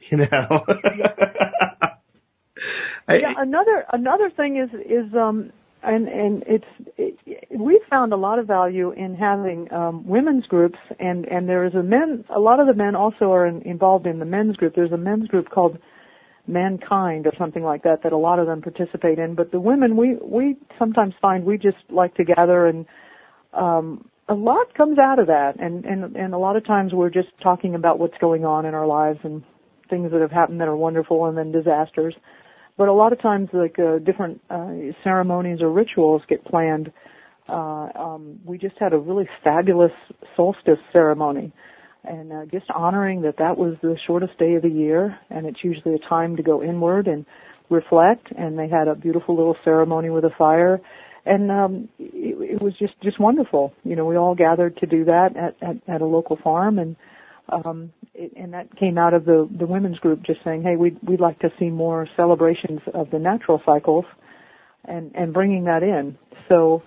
Yeah, another thing is and we've found a lot of value in having women's groups, and there is a lot of the men also are involved in the men's group. There's a men's group called Mankind or something like that a lot of them participate in. But the women, we sometimes find we just like to gather, and a lot comes out of that, and a lot of times we're just talking about what's going on in our lives and things that have happened that are wonderful, and then disasters. But a lot of times, like different ceremonies or rituals get planned. We just had a really fabulous solstice ceremony, and just honoring that was the shortest day of the year, and it's usually a time to go inward and reflect. And they had a beautiful little ceremony with a fire, and it was just wonderful. We all gathered to do that at a local farm, and that came out of the women's group just saying, hey, we'd like to see more celebrations of the natural cycles, and bringing that in. So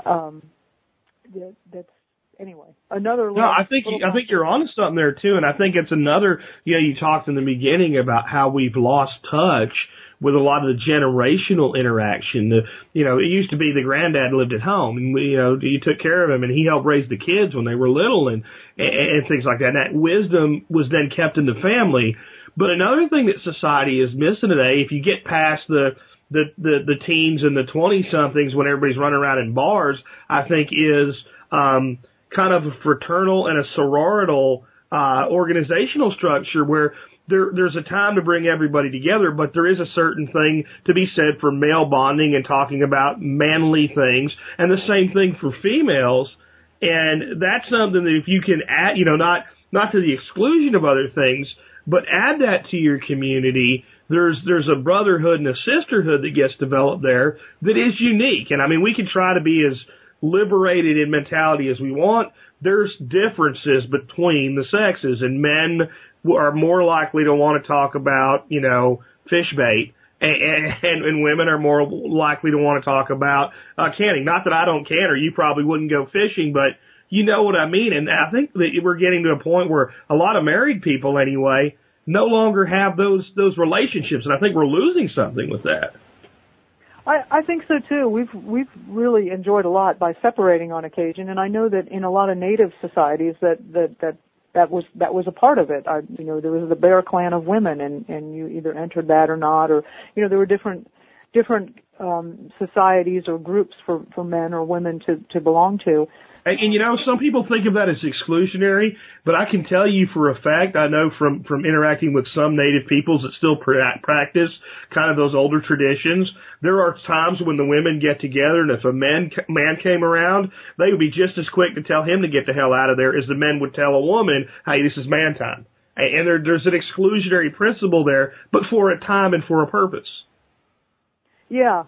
that's anyway another.
No, I think you're onto something there too, and I think it's another. You talked in the beginning about how we've lost touch with a lot of the generational interaction. It used to be the granddad lived at home, and you took care of him, and he helped raise the kids when they were little, and things like that. And that wisdom was then kept in the family. But another thing that society is missing today, if you get past the the teens and the 20-somethings when everybody's running around in bars, I think is kind of a fraternal and a sororital organizational structure where there's a time to bring everybody together, but there is a certain thing to be said for male bonding and talking about manly things, and the same thing for females. And that's something that if you can add, not to the exclusion of other things, but add that to your community, there's a brotherhood and a sisterhood that gets developed there that is unique. And I mean, we can try to be as liberated in mentality as we want. There's differences between the sexes, and men are more likely to want to talk about, fish bait, and women are more likely to want to talk about canning. Not that I don't can, or you probably wouldn't go fishing, but you know what I mean. And I think that we're getting to a point where a lot of married people, anyway, no longer have those relationships, and I think we're losing something with that.
I think so too. We've really enjoyed a lot by separating on occasion, and I know that in a lot of Native societies that was a part of it. There was the Bear Clan of women, and you either entered that or not, or there were different societies or groups for men or women to belong to.
And some people think of that as exclusionary, but I can tell you for a fact, I know from interacting with some Native peoples that still practice kind of those older traditions, there are times when the women get together, and if a man came around, they would be just as quick to tell him to get the hell out of there as the men would tell a woman, hey, this is man time. And there's an exclusionary principle there, but for a time and for a purpose.
Yeah.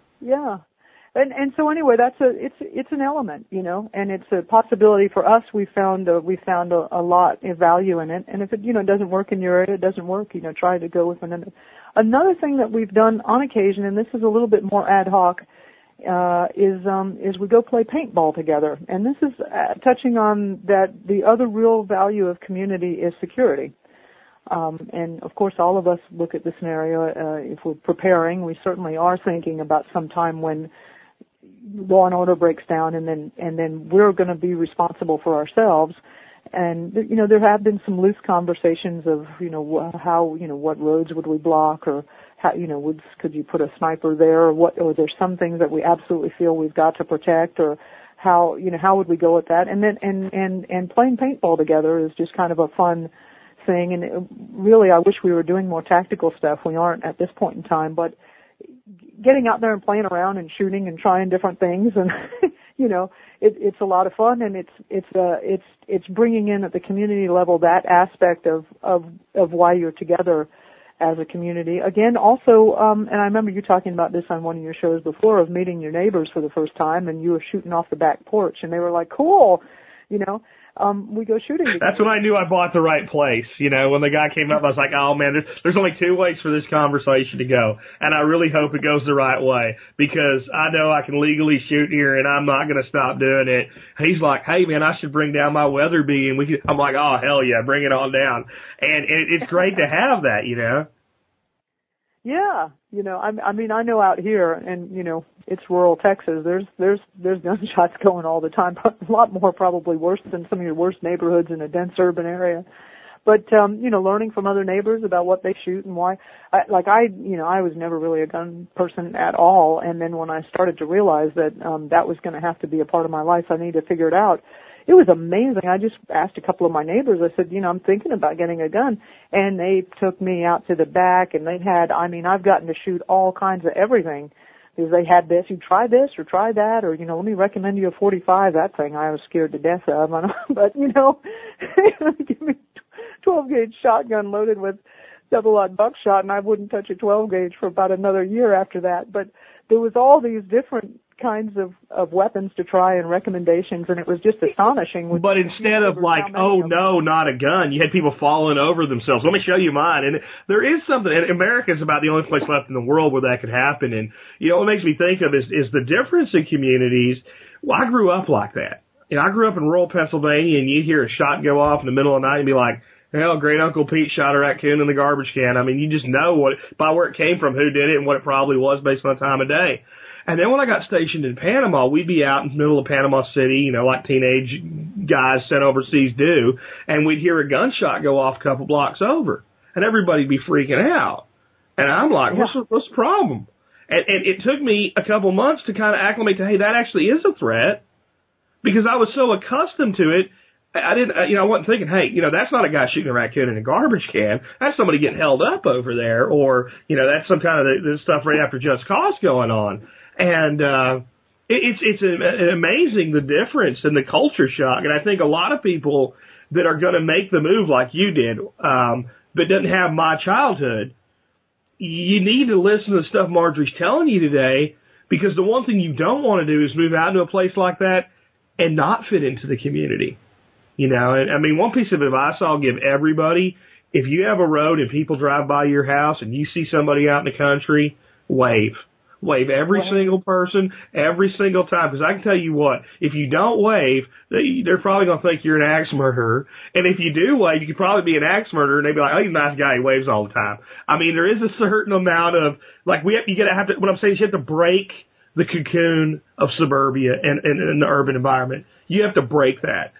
And so anyway, it's an element, and it's a possibility for us. We found a lot of value in it. And if it, doesn't work in your area, it doesn't work, try to go with another. Another thing that we've done on occasion, and this is a little bit more ad hoc, is we go play paintball together. And this is touching on that the other real value of community is security. And of course, all of us look at the scenario, if we're preparing, we certainly are thinking about some time when law and order breaks down, and then we're going to be responsible for ourselves. And there have been some loose conversations of how what roads would we block, or how could you put a sniper there, or there's some things that we absolutely feel we've got to protect, or how would we go with that? And then and playing paintball together is just kind of a fun thing. And really, I wish we were doing more tactical stuff. We aren't at this point in time, but getting out there and playing around and shooting and trying different things, and it's a lot of fun, and it's bringing in at the community level that aspect of why you're together as a community. Again, also, and I remember you talking about this on one of your shows before, of meeting your neighbors for the first time, and you were shooting off the back porch, and they were like, cool, we go shooting together.
That's when I knew I bought the right place. When the guy came up, I was like, oh man, there's only two ways for this conversation to go. And I really hope it goes the right way, because I know I can legally shoot here and I'm not going to stop doing it. He's like, hey man, I should bring down my Weatherby, and I'm like, oh hell yeah, bring it on down. And it's great to have that,
Yeah, I mean, I know out here, and it's rural Texas. There's gunshots going all the time. A lot more, probably worse than some of your worst neighborhoods in a dense urban area. But learning from other neighbors about what they shoot and why. I was never really a gun person at all. And then when I started to realize that that was going to have to be a part of my life, I needed to figure it out. It was amazing. I just asked a couple of my neighbors, I said, I'm thinking about getting a gun. And they took me out to the back, and I've gotten to shoot all kinds of everything. Because they had this, you try this or try that, or, let me recommend you a 45, that thing I was scared to death of. But, give me 12-gauge shotgun loaded with double-aught buckshot, and I wouldn't touch a 12-gauge for about another year after that. But there was all these different kinds of weapons to try and recommendations, and it was just astonishing.
But instead of like, oh no, not a gun, you had people falling over themselves. Let me show you mine. And there is something, and America's about the only place left in the world where that could happen. And what makes me think of is the difference in communities. Well, I grew up like that. I grew up in rural Pennsylvania, and you'd hear a shot go off in the middle of the night and be like, hell, great Uncle Pete shot a raccoon in the garbage can. I mean, you just know by where it came from, who did it, and what it probably was based on the time of day. And then when I got stationed in Panama, we'd be out in the middle of Panama City, like teenage guys sent overseas do, and we'd hear a gunshot go off a couple blocks over, and everybody'd be freaking out. And I'm like, what's the problem? And it took me a couple months to kind of acclimate to, hey, that actually is a threat, because I was so accustomed to it. I didn't, I wasn't thinking, hey, that's not a guy shooting a raccoon in a garbage can. That's somebody getting held up over there, or, that's some kind of the stuff right after just cause going on. And, it's amazing the difference in the culture shock. And I think a lot of people that are going to make the move like you did, but doesn't have my childhood, you need to listen to the stuff Marjorie's telling you today, because the one thing you don't want to do is move out to a place like that and not fit into the community. And I mean, one piece of advice I'll give everybody: if you have a road and people drive by your house and you see somebody out in the country, wave. Wave every single person, every single time. Because I can tell you what, if you don't wave, they're probably going to think you're an axe murderer. And if you do wave, you could probably be an axe murderer, and they'd be like, oh, he's a nice guy, he waves all the time. I mean, there is a certain amount of, like, what I'm saying is you have to break the cocoon of suburbia and the urban environment. You have to break that.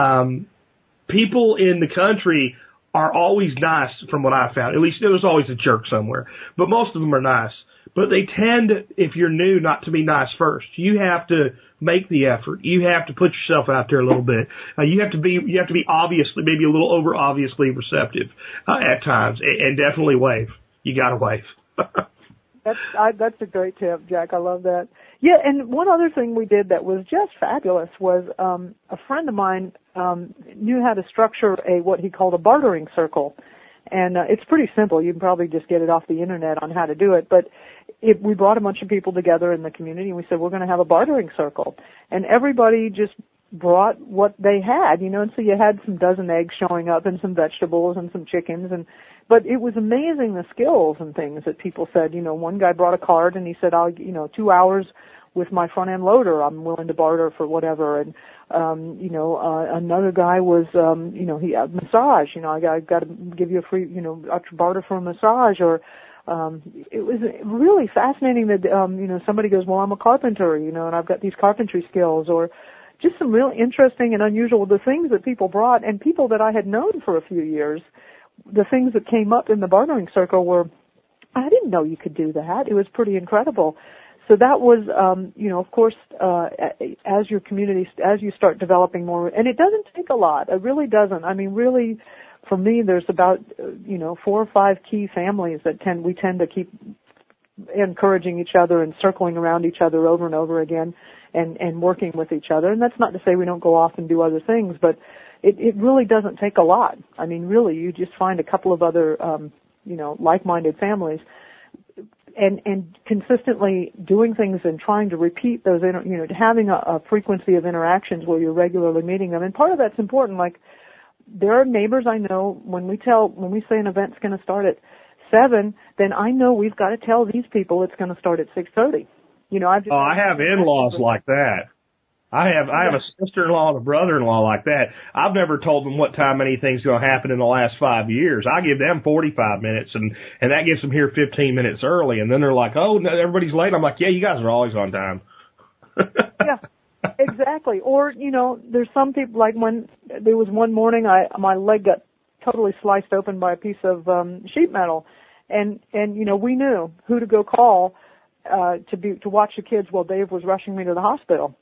People in the country are always nice, from what I found. At least there's always a jerk somewhere, but most of them are nice. But they tend, if you're new, not to be nice first. You have to make the effort. You have to put yourself out there a little bit. You have to be obviously, maybe a little over obviously receptive at times, and definitely wave. You got to wave.
That's a great tip, Jack. I love that. Yeah, and one other thing we did that was just fabulous was a friend of mine knew how to structure what he called a bartering circle. And it's pretty simple. You can probably just get it off the internet on how to do it. But we brought a bunch of people together in the community, and we said, we're going to have a bartering circle. And everybody just brought what they had, and so you had some dozen eggs showing up and some vegetables and some chickens. But it was amazing the skills and things that people said. One guy brought a card, and he said, 2 hours with my front end loader, I'm willing to barter for whatever. And another guy was, he had massage. I got to give you a free, barter for a massage. Or it was really fascinating that, somebody goes, well, I'm a carpenter, and I've got these carpentry skills, or just some real interesting and unusual, the things that people brought, and people that I had known for a few years, the things that came up in the bartering circle were, I didn't know you could do that. It was pretty incredible. So that was, of course, as your community, as you start developing more, and it doesn't take a lot. It really doesn't. I mean, really, for me, there's about, 4 or 5 key families that we tend to keep encouraging each other and circling around each other over and over again and working with each other. And that's not to say we don't go off and do other things, but it really doesn't take a lot. I mean, really, you just find a couple of other, like-minded families and consistently doing things and trying to repeat those, having a frequency of interactions where you're regularly meeting them. And part of that's important. Like, there are neighbors I know, when we say an event's going to start at 7, then I know we've got to tell these people it's going to start at 6:30.
I have in-laws like that. I have a sister-in-law and a brother-in-law like that. I've never told them what time anything's going to happen in the last 5 years. I give them 45 minutes, and that gets them here 15 minutes early. And then they're like, oh, no, everybody's late. I'm like, yeah, you guys are always on time.
Yeah, exactly. Or, there's some people, like when there was one morning, my leg got totally sliced open by a piece of sheet metal. And we knew who to go call to watch the kids while Dave was rushing me to the hospital.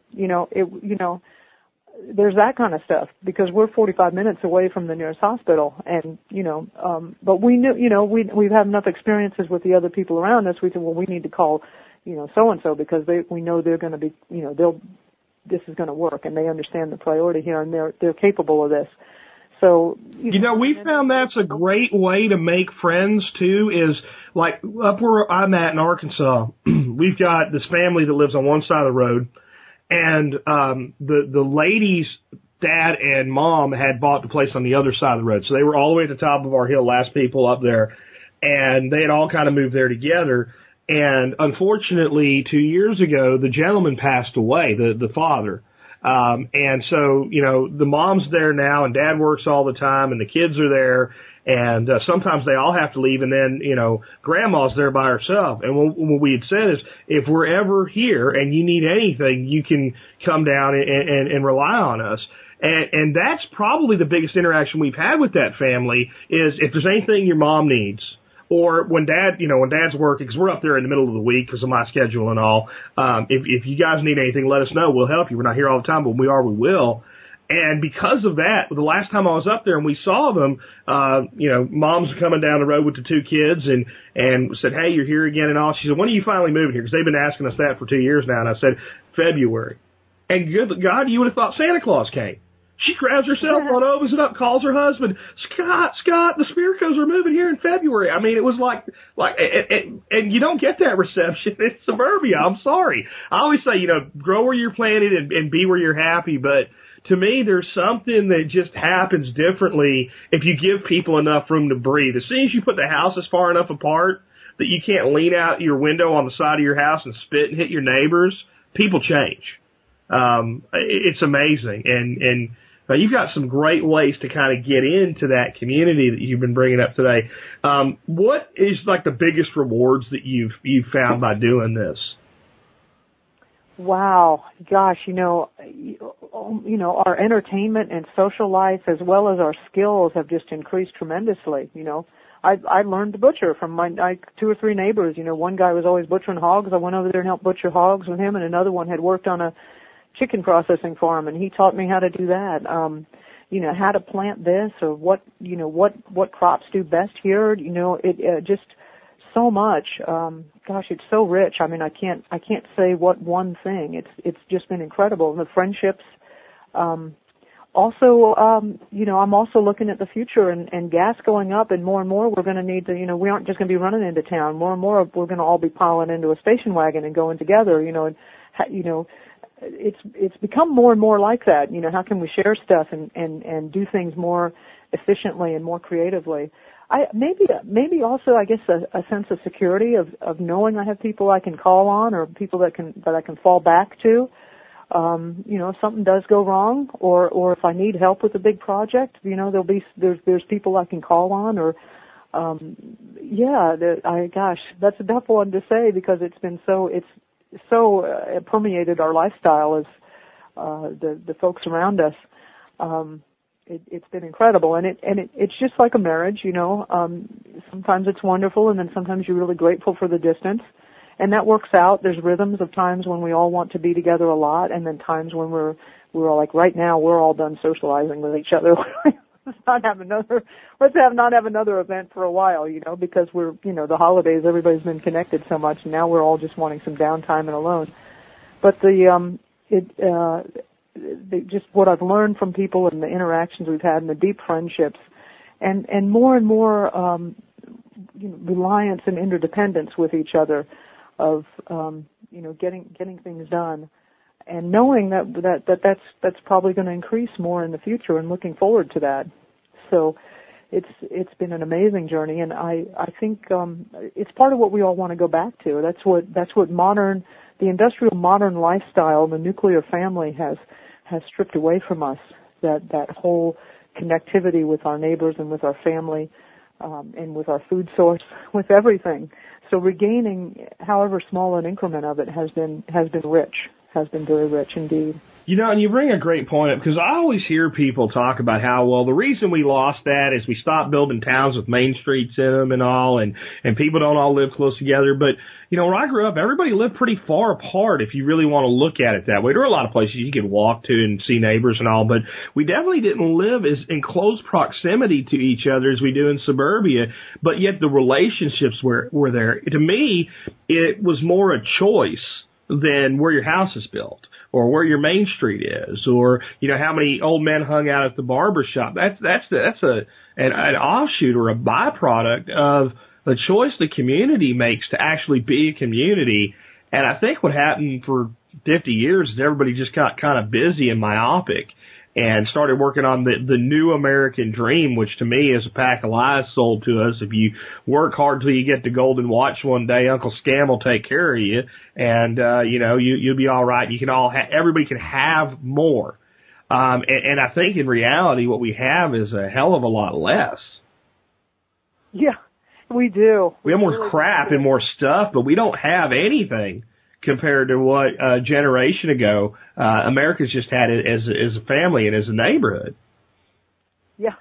There's that kind of stuff, because we're 45 minutes away from the nearest hospital, and but we knew, we've had enough experiences with the other people around us. We said, well, we need to call, so and so, because we know they're going to be, this is going to work, and they understand the priority here, and they're capable of this. So,
we found that's a great way to make friends too, is like up where I'm at in Arkansas, we've got this family that lives on one side of the road, and the lady's dad and mom had bought the place on the other side of the road. So they were all the way at the top of our hill, last people up there, and they had all kind of moved there together. And unfortunately, 2 years ago, the gentleman passed away, the father. And so, the mom's there now, and dad works all the time, and the kids are there, and sometimes they all have to leave, and then, grandma's there by herself. And what we had said is, if we're ever here and you need anything, you can come down and rely on us. And that's probably the biggest interaction we've had with that family, is if there's anything your mom needs, or when Dad's working, because we're up there in the middle of the week because of my schedule and all. If you guys need anything, let us know. We'll help you. We're not here all the time, but when we are, we will. And because of that, the last time I was up there and we saw them, Mom's coming down the road with the two kids and said, "Hey, you're here again," and all. She said, "When are you finally moving here?" Because they've been asking us that for 2 years now. And I said, "February." And good God, you would have thought Santa Claus came. She grabs her cell phone, opens it up, calls her husband, Scott, the Spiricos are moving here in February. I mean, it was like, and you don't get that reception in suburbia. I'm sorry. I always say, grow where you're planted and be where you're happy, but to me, there's something that just happens differently if you give people enough room to breathe. As soon as you put the houses far enough apart that you can't lean out your window on the side of your house and spit and hit your neighbors, people change. It's amazing. And you've got some great ways to kind of get into that community that you've been bringing up today. What is like the biggest rewards that you've found by doing this?
Wow, gosh, our entertainment and social life as well as our skills have just increased tremendously. I learned to butcher from my 2 or 3 neighbors. One guy was always butchering hogs. I went over there and helped butcher hogs with him, and another one had worked on a chicken processing farm, and he taught me how to do that. How to plant this or what crops do best here. Just so much. Gosh, it's so rich. I mean, I can't say what one thing. It's just been incredible. And the friendships. I'm also looking at the future and gas going up, and more we're going to need to, we aren't just going to be running into town. More and more we're going to all be piling into a station wagon and going together, it's become more and more like that. How can we share stuff and do things more efficiently and more creatively? Maybe also, I guess, a sense of security of knowing I have people I can call on or people that I can fall back to. If something does go wrong or if I need help with a big project, there's people I can call on or, that's a tough one to say because it's permeated our lifestyle as, the folks around us. It's been incredible, and it's just like a marriage, sometimes it's wonderful, and then sometimes you're really grateful for the distance, and that works out. There's rhythms of times when we all want to be together a lot, and then times when we're all like, right now we're all done socializing with each other. Let's not have another event for a while, because we're, the holidays, everybody's been connected so much, and now we're all just wanting some downtime and alone. But just what I've learned from people and the interactions we've had and the deep friendships and more reliance and interdependence with each other of getting things done and knowing that's probably going to increase more in the future and looking forward to that. So it's been an amazing journey, and I think it's part of what we all want to go back to. That's what the industrial modern lifestyle, the nuclear family has stripped away from us, that whole connectivity with our neighbors and with our family, and with our food source, with everything. So regaining however small an increment of it has been rich, has been very rich indeed.
And you bring a great point up, because I always hear people talk about how, well, the reason we lost that is we stopped building towns with main streets in them and all, and people don't all live close together. But, where I grew up, everybody lived pretty far apart if you really want to look at it that way. There were a lot of places you could walk to and see neighbors and all, but we definitely didn't live as in close proximity to each other as we do in suburbia, but yet the relationships were there. To me, it was more a choice than where your house is built or where your main street is or, how many old men hung out at the barber shop. That's an offshoot or a byproduct of the choice the community makes to actually be a community. And I think what happened for 50 years is everybody just got kind of busy and myopic and started working on the new American dream, which to me is a pack of lies sold to us. If you work hard till you get the golden watch one day, Uncle Scam will take care of you, and you'll be all right. You can everybody can have more, and I think in reality what we have is a hell of a lot less.
Yeah, we do.
We have more crap and more stuff, but we don't have anything compared to what a generation ago America's just had it as a family and as a neighborhood.
Yeah,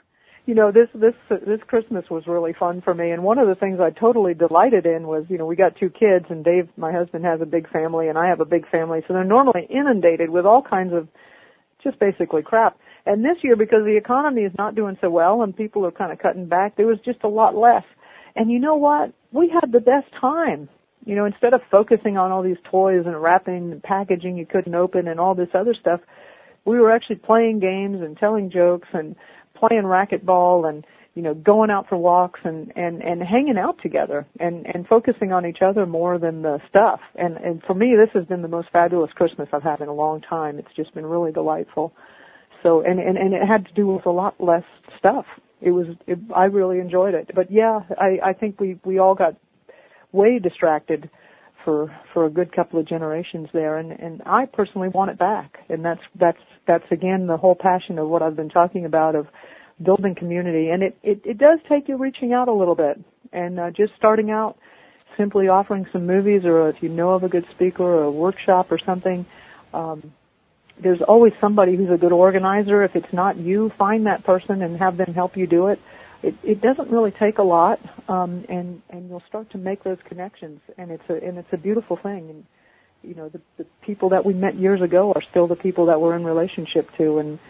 this Christmas was really fun for me, and one of the things I totally delighted in was, we got 2 kids, and Dave, my husband, has a big family, and I have a big family, so they're normally inundated with all kinds of just basically crap. And this year, because the economy is not doing so well and people are kind of cutting back, there was just a lot less. And you know what? We had the best time. Instead of focusing on all these toys and wrapping and packaging you couldn't open and all this other stuff, we were actually playing games and telling jokes and playing racquetball and, going out for walks and hanging out together and focusing on each other more than the stuff. And for me, this has been the most fabulous Christmas I've had in a long time. It's just been really delightful. So, and it had to do with a lot less stuff. I really enjoyed it. But yeah, I think we all got way distracted for a good couple of generations there, and I personally want it back. And that's again the whole passion of what I've been talking about, of building community. And it does take you reaching out a little bit and just starting out, simply offering some movies, or if you know of a good speaker or a workshop or something. There's always somebody who's a good organizer. If it's not you, find that person and have them help you do it. It doesn't really take a lot, and you'll start to make those connections, and it's a beautiful thing. And the people that we met years ago are still the people that we're in relationship to, and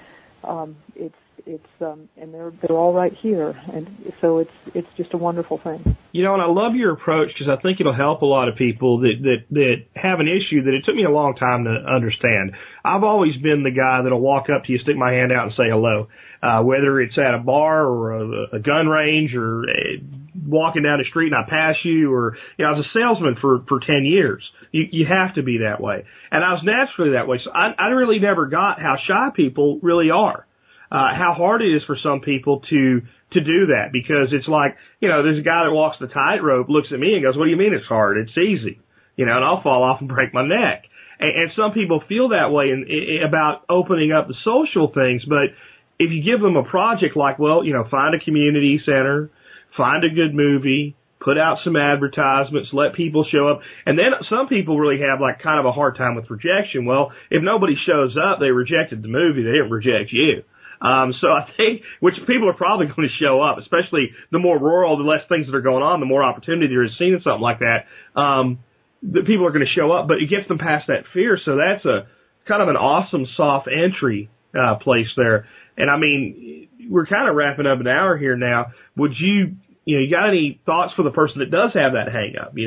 and they're all right here, and so it's just a wonderful thing.
And I love your approach, because I think it'll help a lot of people that have an issue that it took me a long time to understand. I've always been the guy that'll walk up to you, stick my hand out, and say hello, whether it's at a bar or a gun range or walking down the street and I pass you, or I was a salesman for 10 years. You have to be that way, and I was naturally that way. So I really never got how shy people really are. How hard it is for some people to do that, because it's like, there's a guy that walks the tightrope, looks at me and goes, "What do you mean it's hard? It's easy." And I'll fall off and break my neck. And some people feel that way about opening up the social things, but if you give them a project like, find a community center, find a good movie, put out some advertisements, let people show up. And then some people really have like kind of a hard time with rejection. Well, if nobody shows up, they rejected the movie, they didn't reject you. So I think, which people are probably going to show up, especially the more rural, the less things that are going on, the more opportunity there is seeing something like that. The people are going to show up, but it gets them past that fear. So that's a kind of an awesome soft entry, place there. And I mean, we're kind of wrapping up an hour here now. Would you got any thoughts for the person that does have that hang up?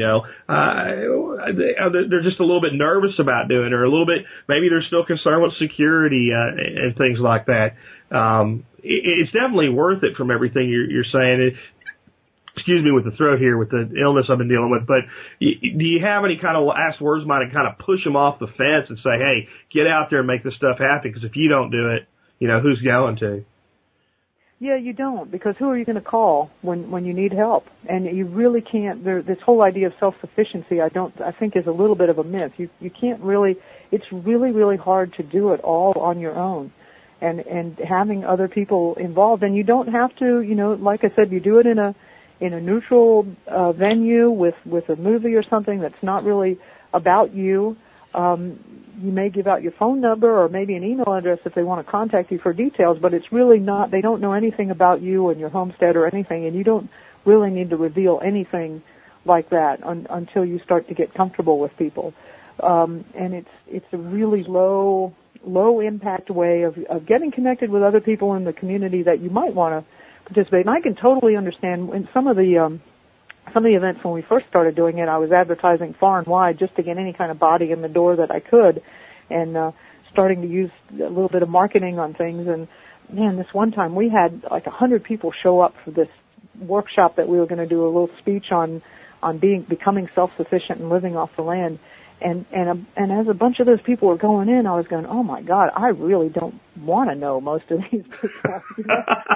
They're just a little bit nervous about doing it, or a little bit, maybe they're still concerned with security, and things like that. It's definitely worth it from everything you're saying. Excuse me with the throat here, with the illness I've been dealing with, but do you have any kind of last words, might kind of push them off the fence and say, hey, get out there and make this stuff happen? Because if you don't do it, who's going to?
Yeah, you don't, because who are you going to call when you need help? And you really can't. This whole idea of self-sufficiency, I think, is a little bit of a myth. You can't really. It's really, really hard to do it all on your own, and having other people involved. And you don't have to. Like I said, you do it in a neutral venue with a movie or something that's not really about you. You may give out your phone number or maybe an email address if they want to contact you for details, but it's really not, they don't know anything about you and your homestead or anything, and you don't really need to reveal anything like that until you start to get comfortable with people. And it's a really low impact way of getting connected with other people in the community that you might want to participate. And I can totally understand in some of the events when we first started doing it, I was advertising far and wide just to get any kind of body in the door that I could, and starting to use a little bit of marketing on things. And man, this one time we had like 100 people show up for this workshop that we were going to do a little speech on becoming self-sufficient and living off the land. And as a bunch of those people were going in, I was going, oh my God, I really don't want to know most of these people.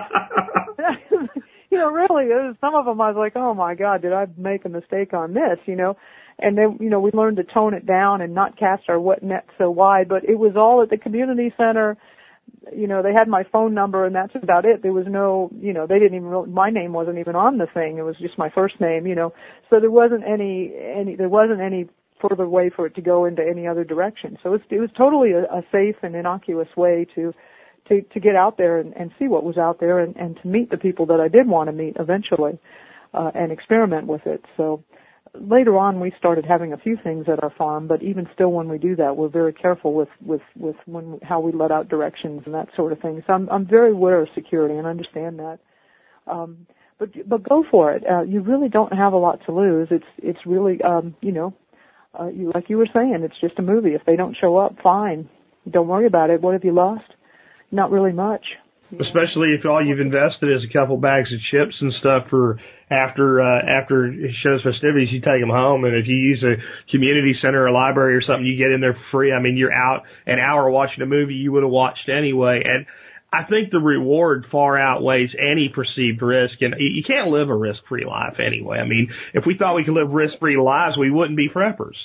Really, some of them I was like, oh my God, did I make a mistake on this, And then, we learned to tone it down and not cast our net so wide, but it was all at the community center. They had my phone number and that's about it. There was no, they didn't even, my name wasn't even on the thing. It was just my first name, so there wasn't any further way for it to go into any other direction. So it was totally a safe and innocuous way to to get out there and see what was out there and to meet the people that I did want to meet eventually, and experiment with it. So later on, we started having a few things at our farm, but even still, when we do that, we're very careful with how we let out directions and that sort of thing. So I'm very aware of security and understand that. But go for it. You really don't have a lot to lose. It's really like you were saying, it's just a movie. If they don't show up, fine. Don't worry about it. What have you lost? Not really much.
Especially if all you've invested is a couple bags of chips and stuff for after show's festivities, you take them home. And if you use a community center or a library or something, you get in there for free. I mean, you're out an hour watching a movie you would have watched anyway. And I think the reward far outweighs any perceived risk. And you can't live a risk-free life anyway. I mean, if we thought we could live risk-free lives, we wouldn't be preppers.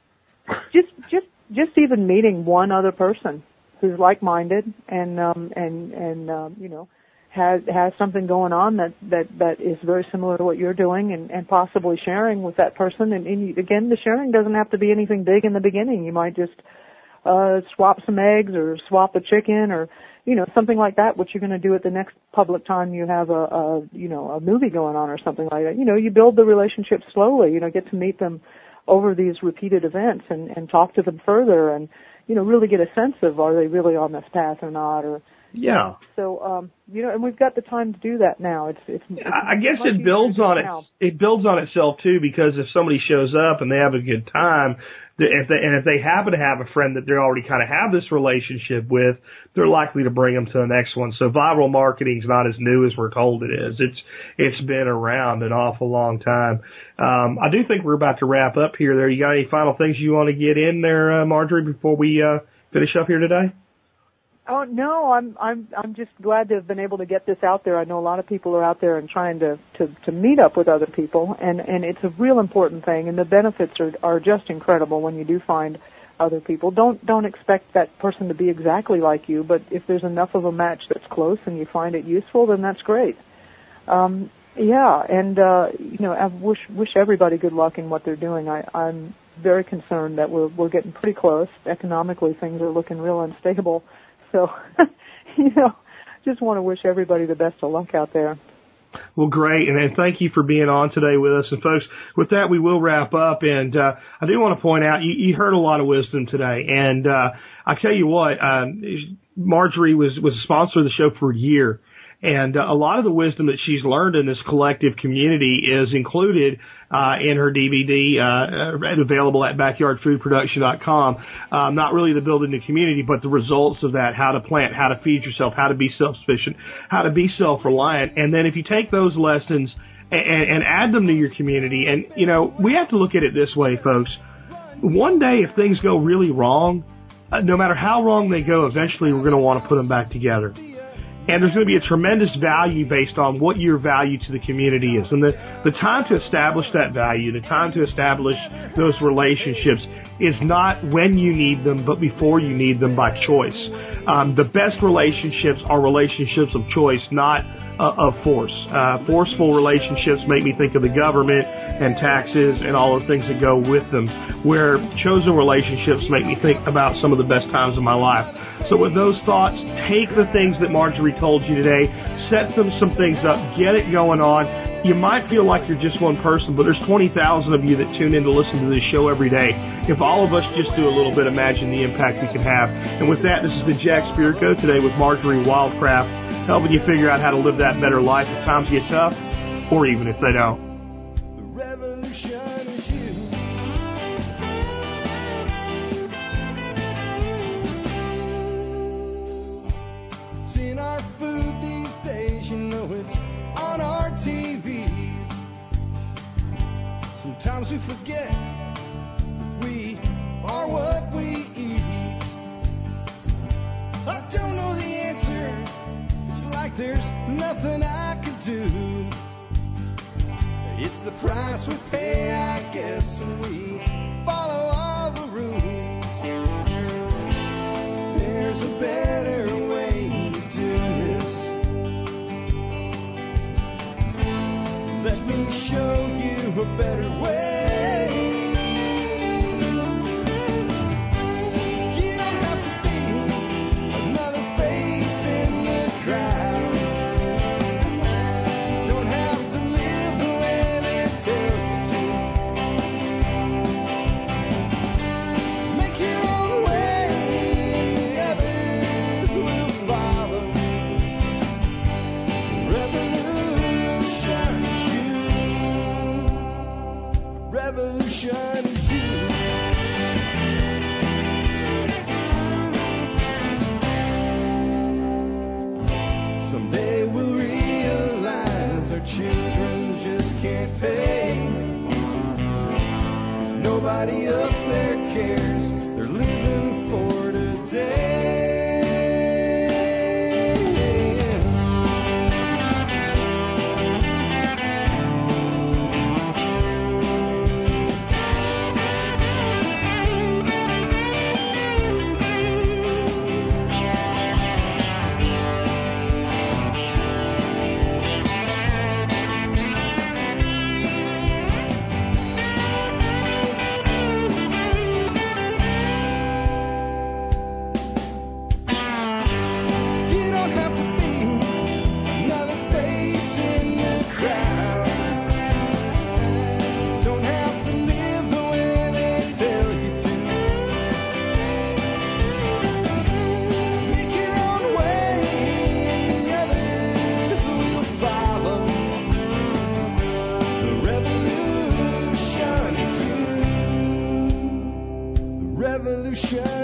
Just even meeting one other person who's like-minded and has something going on that is very similar to what you're doing, and possibly sharing with that person. And again, the sharing doesn't have to be anything big in the beginning. You might just swap some eggs or swap a chicken or something like that, which you're going to do at the next public time you have a movie going on or something like that. You build the relationship slowly, get to meet them over these repeated events and talk to them further and really get a sense of, are they really on this path or not, or
yeah.
So and we've got the time to do that now. It's
I guess it builds on it. It builds on itself too, because if somebody shows up and they have a good time, if they happen to have a friend that they already kind of have this relationship with, they're likely to bring them to the next one. So viral marketing is not as new as we're told it is. It's been around an awful long time. I do think we're about to wrap up here. There, you got any final things you want to get in there, Marjorie, before we finish up here today?
Oh no, I'm just glad to have been able to get this out there. I know a lot of people are out there and trying to meet up with other people, and it's a real important thing, and the benefits are just incredible when you do find other people. Don't expect that person to be exactly like you, but if there's enough of a match that's close and you find it useful, then that's great. I wish everybody good luck in what they're doing. I'm very concerned that we're getting pretty close. Economically, things are looking real unstable. So, just want to wish everybody the best of luck out there.
Well, great, and thank you for being on today with us. And folks, with that, we will wrap up. And I do want to point out, you heard a lot of wisdom today. And I tell you what, Marjorie was a sponsor of the show for a year. And a lot of the wisdom that she's learned in this collective community is included in her DVD, available at backyardfoodproduction.com. Not really the building the community, but the results of that, how to plant, how to feed yourself, how to be self-sufficient, how to be self-reliant. And then if you take those lessons and add them to your community, and, we have to look at it this way, folks. One day, if things go really wrong, no matter how wrong they go, eventually we're going to want to put them back together. And there's going to be a tremendous value based on what your value to the community is. And the time to establish that value, the time to establish those relationships is not when you need them, but before you need them by choice. The best relationships are relationships of choice, not of force. Forceful relationships make me think of the government and taxes and all the things that go with them, where chosen relationships make me think about some of the best times of my life. So with those thoughts, take the things that Marjorie told you today, set some things up, get it going on. You might feel like you're just one person, but there's 20,000 of you that tune in to listen to this show every day. If all of us just do a little bit, imagine the impact we can have. And with that, this is the Jack Spirko today with Marjorie Wildcraft, helping you figure out how to live that better life if times get tough, or even if they don't.
The revolution is you. Seeing our food these days, it's on our TVs. Sometimes we forget that we are what we eat. I don't know the answer. It's like there's nothing I can do. revolution.